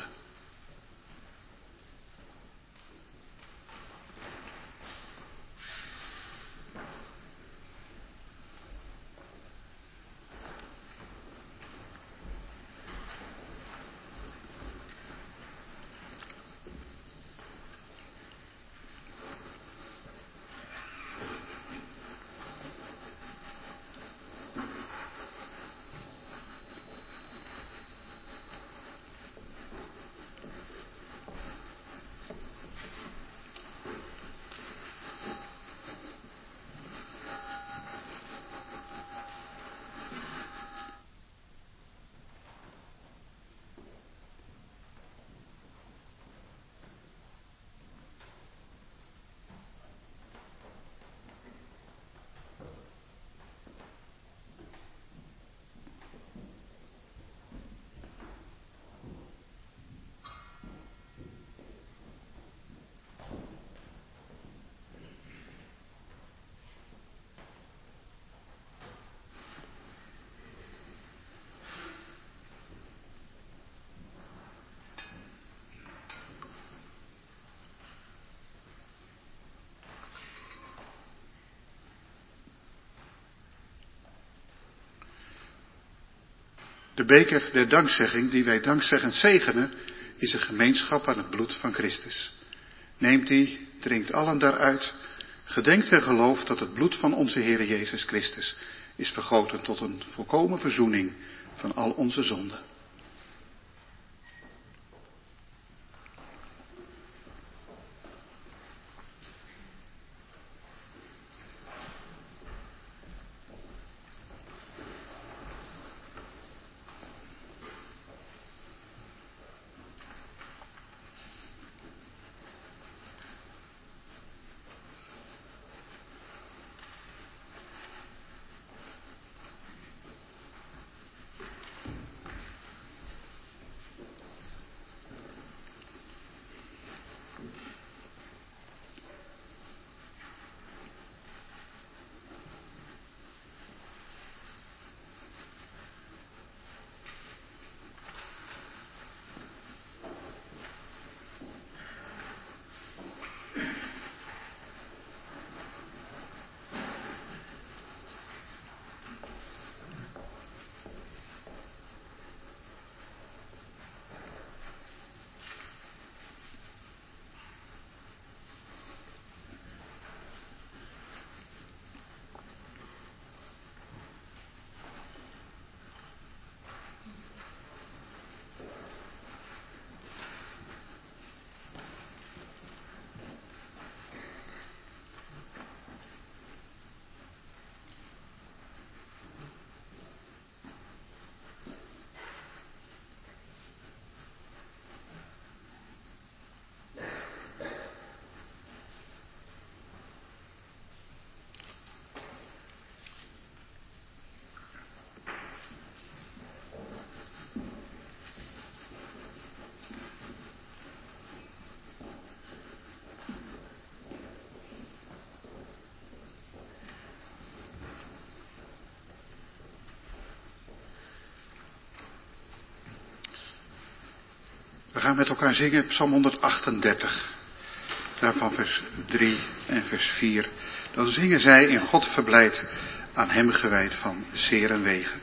De beker der dankzegging die wij dankzeggend zegenen, is een gemeenschap aan het bloed van Christus. Neemt die, drinkt allen daaruit, gedenkt en gelooft dat het bloed van onze Heere Jezus Christus is vergoten tot een volkomen verzoening van al onze zonden. We gaan met elkaar zingen Psalm 138. Daarvan vers 3 en vers 4. Dan zingen zij in God verblijd, aan hem gewijd van zeer en wegen.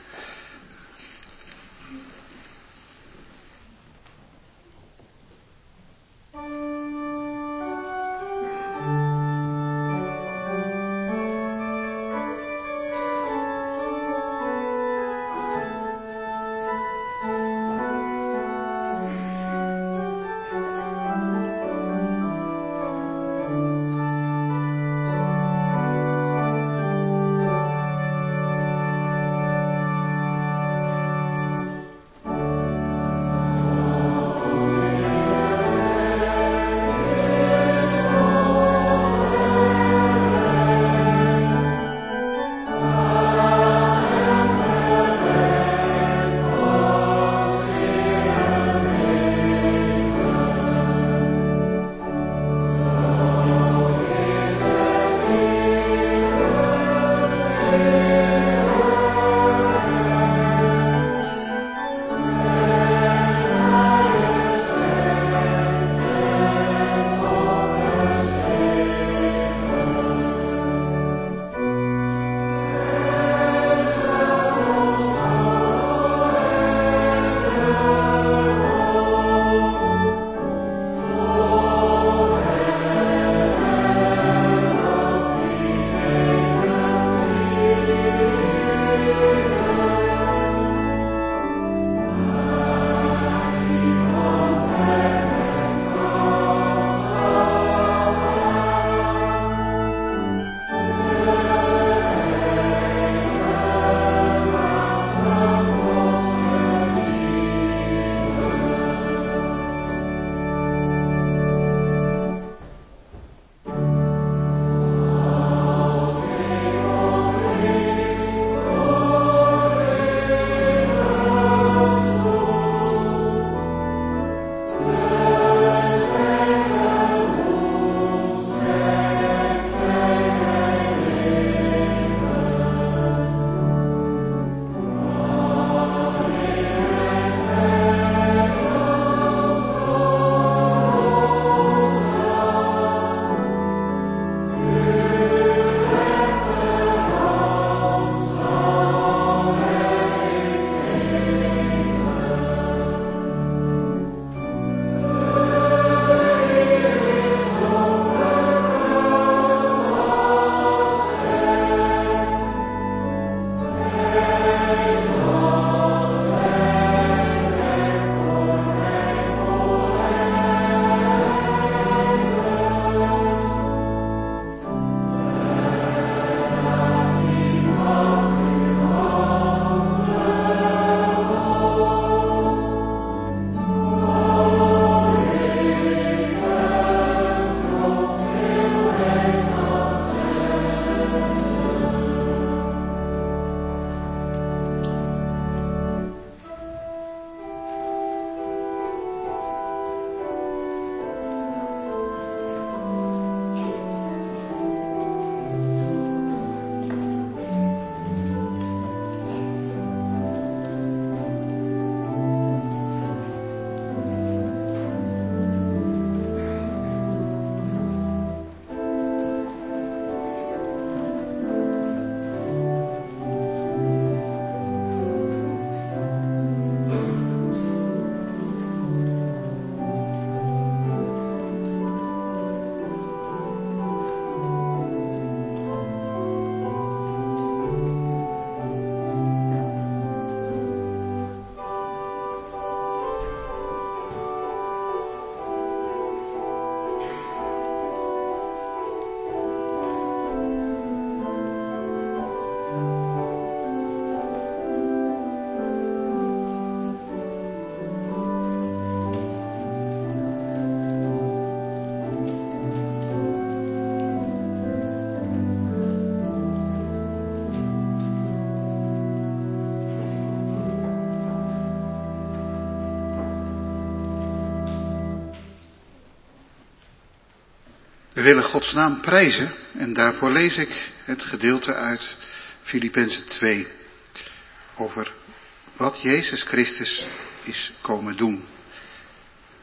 We willen Gods naam prijzen en daarvoor lees ik het gedeelte uit Filippenzen 2 over wat Jezus Christus is komen doen.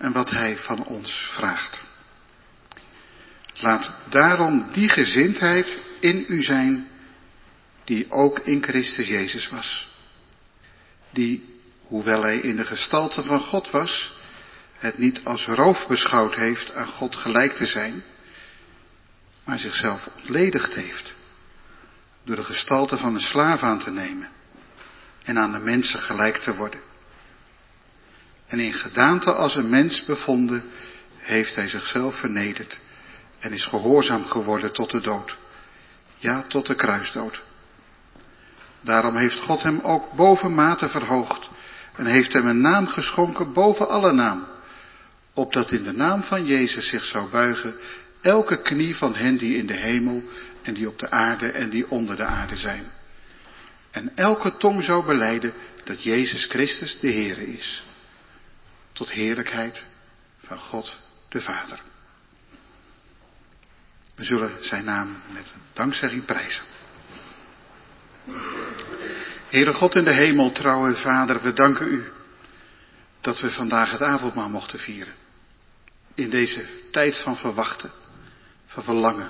en wat hij van ons vraagt. Laat daarom die gezindheid in u zijn die ook in Christus Jezus was. Die, hoewel hij in de gestalte van God was, het niet als roof beschouwd heeft aan God gelijk te zijn, maar zichzelf ontledigd heeft door de gestalte van een slaaf aan te nemen en aan de mensen gelijk te worden. En in gedaante als een mens bevonden, heeft hij zichzelf vernederd en is gehoorzaam geworden tot de dood. Ja, tot de kruisdood. Daarom heeft God hem ook bovenmate verhoogd en heeft hem een naam geschonken boven alle naam, opdat in de naam van Jezus zich zou buigen elke knie van hen die in de hemel en die op de aarde en die onder de aarde zijn. En elke tong zou belijden dat Jezus Christus de Heere is. Tot heerlijkheid van God de Vader. We zullen zijn naam met dankzegging prijzen. Heere God in de hemel, trouwe Vader, we danken u dat we vandaag het avondmaal mochten vieren. In deze tijd van verwachten, van verlangen.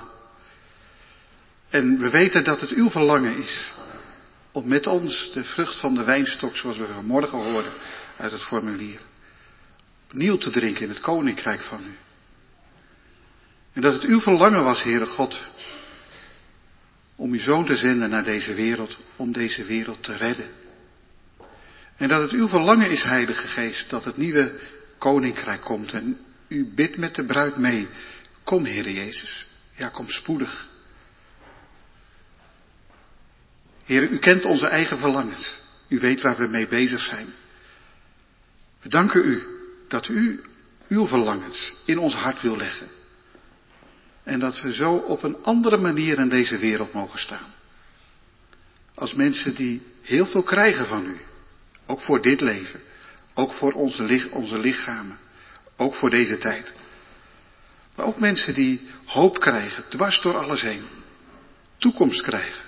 En we weten dat het uw verlangen is om met ons de vrucht van de wijnstok, zoals we vanmorgen hoorden uit het formulier, opnieuw te drinken in het koninkrijk van u. En dat het uw verlangen was, Heere God, om uw Zoon te zenden naar deze wereld, om deze wereld te redden. En dat het uw verlangen is, Heilige Geest, dat het nieuwe koninkrijk komt. En u bidt met de bruid mee, kom Heere Jezus, ja kom spoedig. Heere, u kent onze eigen verlangens, u weet waar we mee bezig zijn. We danken u dat u uw verlangens in ons hart wil leggen. En dat we zo op een andere manier in deze wereld mogen staan. Als mensen die heel veel krijgen van u. Ook voor dit leven. Ook voor onze lichamen. Ook voor deze tijd. Maar ook mensen die hoop krijgen, dwars door alles heen. Toekomst krijgen.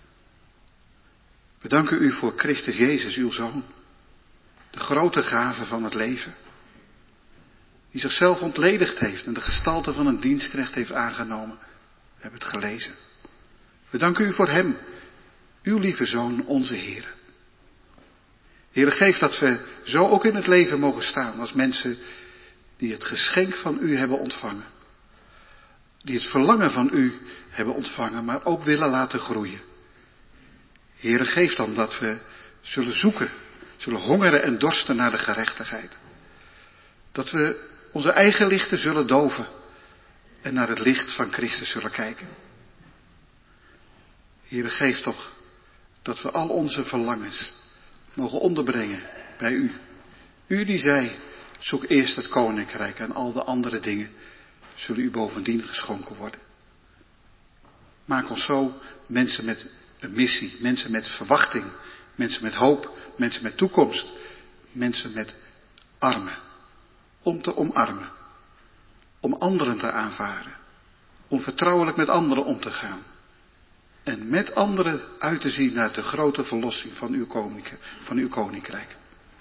We danken u voor Christus Jezus, uw Zoon. De grote gave van het leven. Die zichzelf ontledigd heeft en de gestalte van een dienstknecht heeft aangenomen. We hebben het gelezen. We danken u voor hem, uw lieve Zoon, onze Heer. Heer, geef dat we zo ook in het leven mogen staan als mensen die het geschenk van u hebben ontvangen. Die het verlangen van u hebben ontvangen, maar ook willen laten groeien. Heer, geef dan dat we zullen zoeken, zullen hongeren en dorsten naar de gerechtigheid. Dat we onze eigen lichten zullen doven en naar het licht van Christus zullen kijken. Heere, geef toch dat we al onze verlangens mogen onderbrengen bij u. U die zei, zoek eerst het koninkrijk en al de andere dingen zullen u bovendien geschonken worden. Maak ons zo mensen met een missie, mensen met verwachting, mensen met hoop, mensen met toekomst, mensen met armen. Om te omarmen, om anderen te aanvaarden, om vertrouwelijk met anderen om te gaan. En met anderen uit te zien naar de grote verlossing van uw koninkrijk.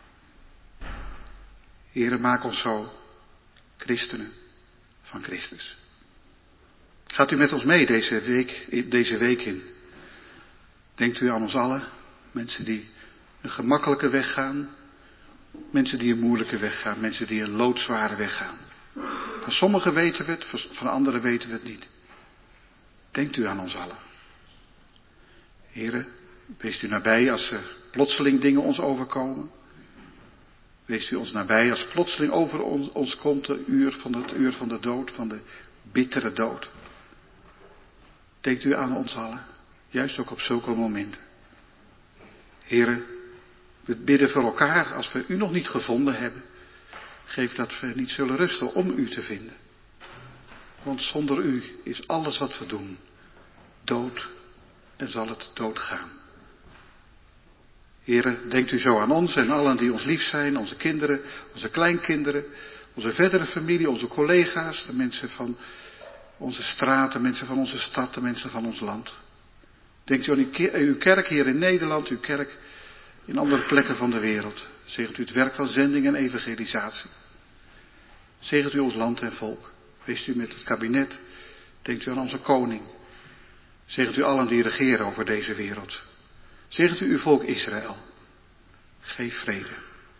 Heere, maak ons zo christenen van Christus. Gaat u met ons mee deze week in? Denkt u aan ons allen, mensen die een gemakkelijke weg gaan, mensen die een moeilijke weg gaan, mensen die een loodzware weg gaan. Van sommigen weten we het, van anderen weten we het niet. Denkt u aan ons allen. Heren, wees u nabij als er plotseling dingen ons overkomen. Wees u ons nabij als plotseling over ons komt het uur van de dood, van de bittere dood. Denkt u aan ons allen, juist ook op zulke momenten. Heren, we bidden voor elkaar, als we u nog niet gevonden hebben, geef dat we niet zullen rusten om u te vinden. Want zonder u is alles wat we doen dood en zal het doodgaan. Heren, denkt u zo aan ons en allen die ons lief zijn, onze kinderen, onze kleinkinderen, onze verdere familie, onze collega's, de mensen van onze straat, de mensen van onze stad, de mensen van ons land. Denkt u aan uw kerk hier in Nederland, uw kerk in andere plekken van de wereld. Zegent u het werk van zending en evangelisatie. Zegent u ons land en volk. Wees u met het kabinet. Denkt u aan onze koning. Zegent u allen die regeren over deze wereld. Zegent u uw volk Israël. Geef vrede.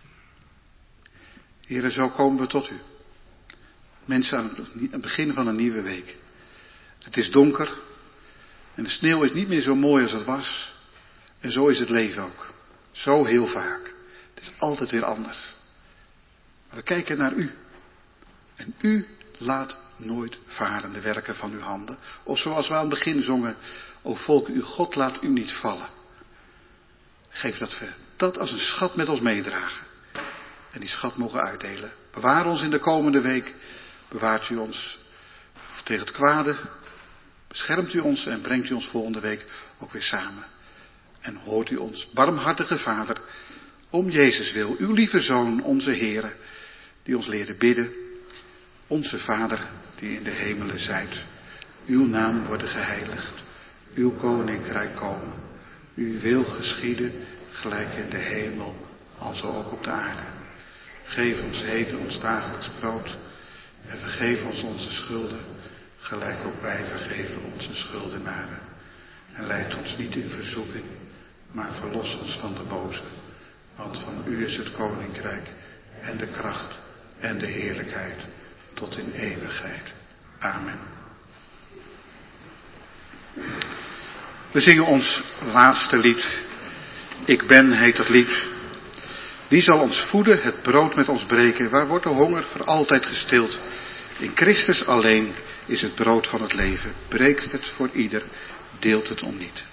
Heere, zo komen we tot u. Mensen aan het begin van een nieuwe week. Het is donker. En de sneeuw is niet meer zo mooi als het was. En zo is het leven ook. Zo heel vaak. Het is altijd weer anders. Maar we kijken naar u. En u laat nooit varen de werken van uw handen. Of zoals we aan het begin zongen. O volk, uw God laat u niet vallen. Geef dat we dat als een schat met ons meedragen. En die schat mogen uitdelen. Bewaar ons in de komende week. Bewaart u ons tegen het kwade. Beschermt u ons en brengt u ons volgende week ook weer samen. En hoort u ons, barmhartige Vader, om Jezus wil, uw lieve Zoon, onze Heere, die ons leerde bidden. Onze Vader, die in de hemelen zijt, uw naam worden geheiligd, uw koninkrijk komen, uw wil geschieden, gelijk in de hemel, alzo ook op de aarde. Geef ons heden ons dagelijks brood en vergeef ons onze schulden, gelijk ook wij vergeven onze schuldenaren. En leid ons niet in verzoeking, maar verlos ons van de boze. Want van u is het koninkrijk en de kracht en de heerlijkheid tot in eeuwigheid. Amen. We zingen ons laatste lied. Ik ben heet het lied. Wie zal ons voeden, het brood met ons breken? Waar wordt de honger voor altijd gestild? In Christus alleen is het brood van het leven. Breekt het voor ieder, deelt het om niet.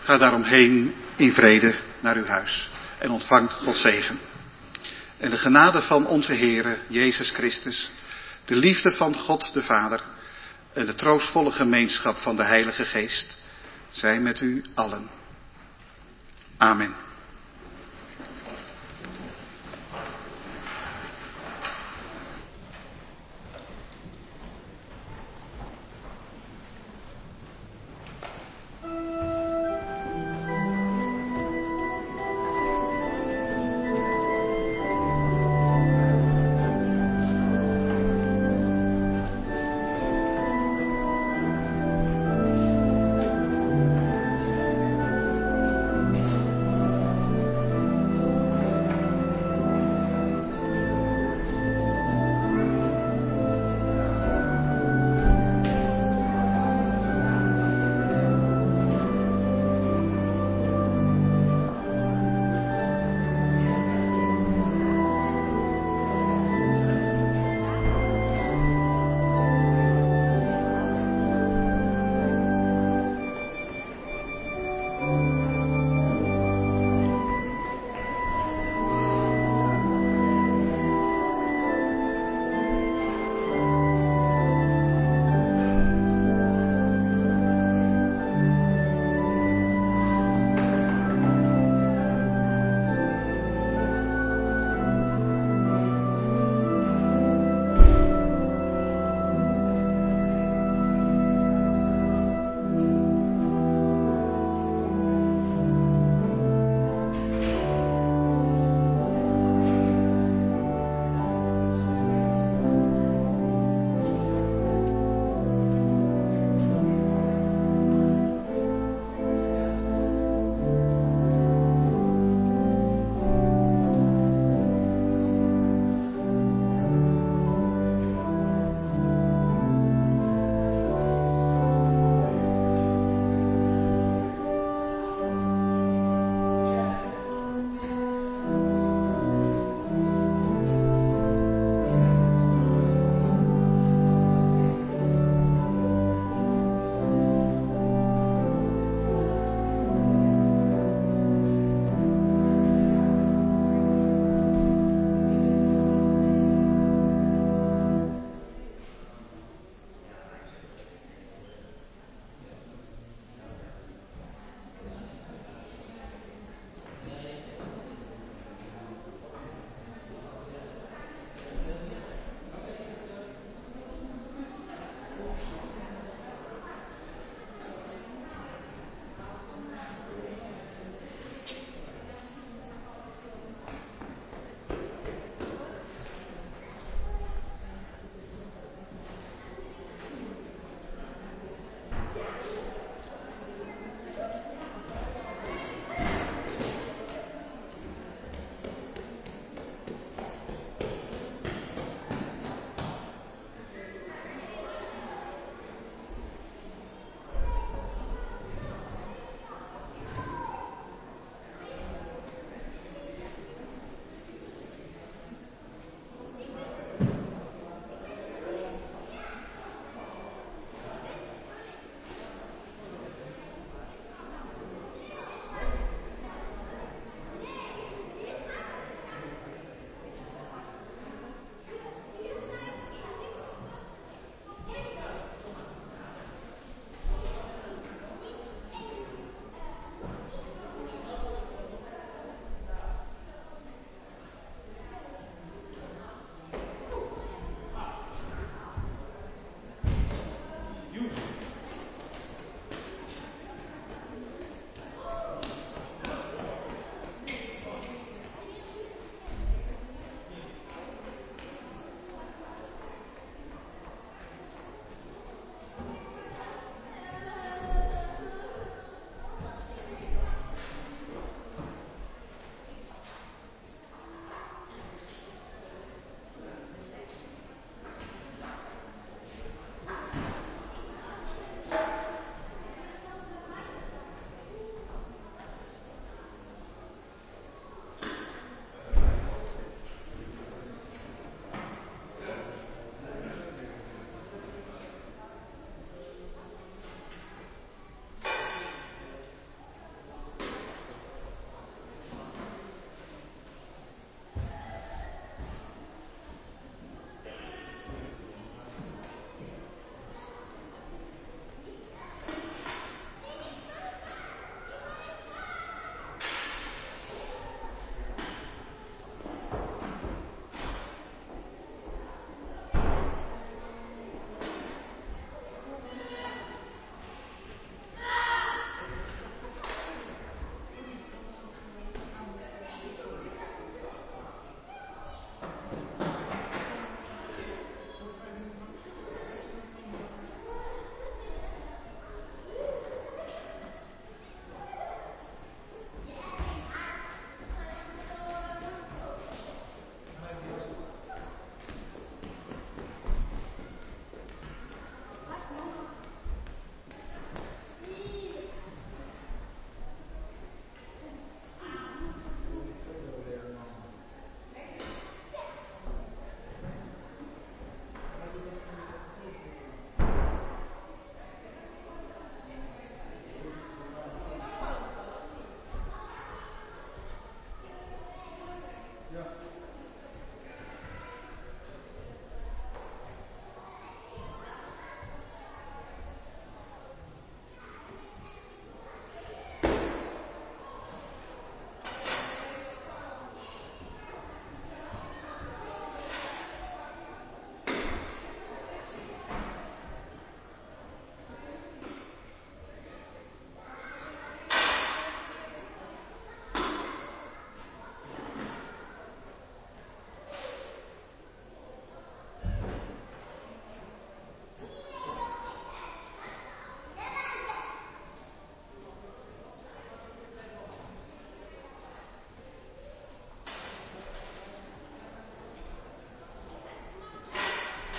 Ga daaromheen in vrede naar uw huis en ontvangt Gods zegen. En de genade van onze Heere Jezus Christus, de liefde van God de Vader en de troostvolle gemeenschap van de Heilige Geest, zij met u allen. Amen.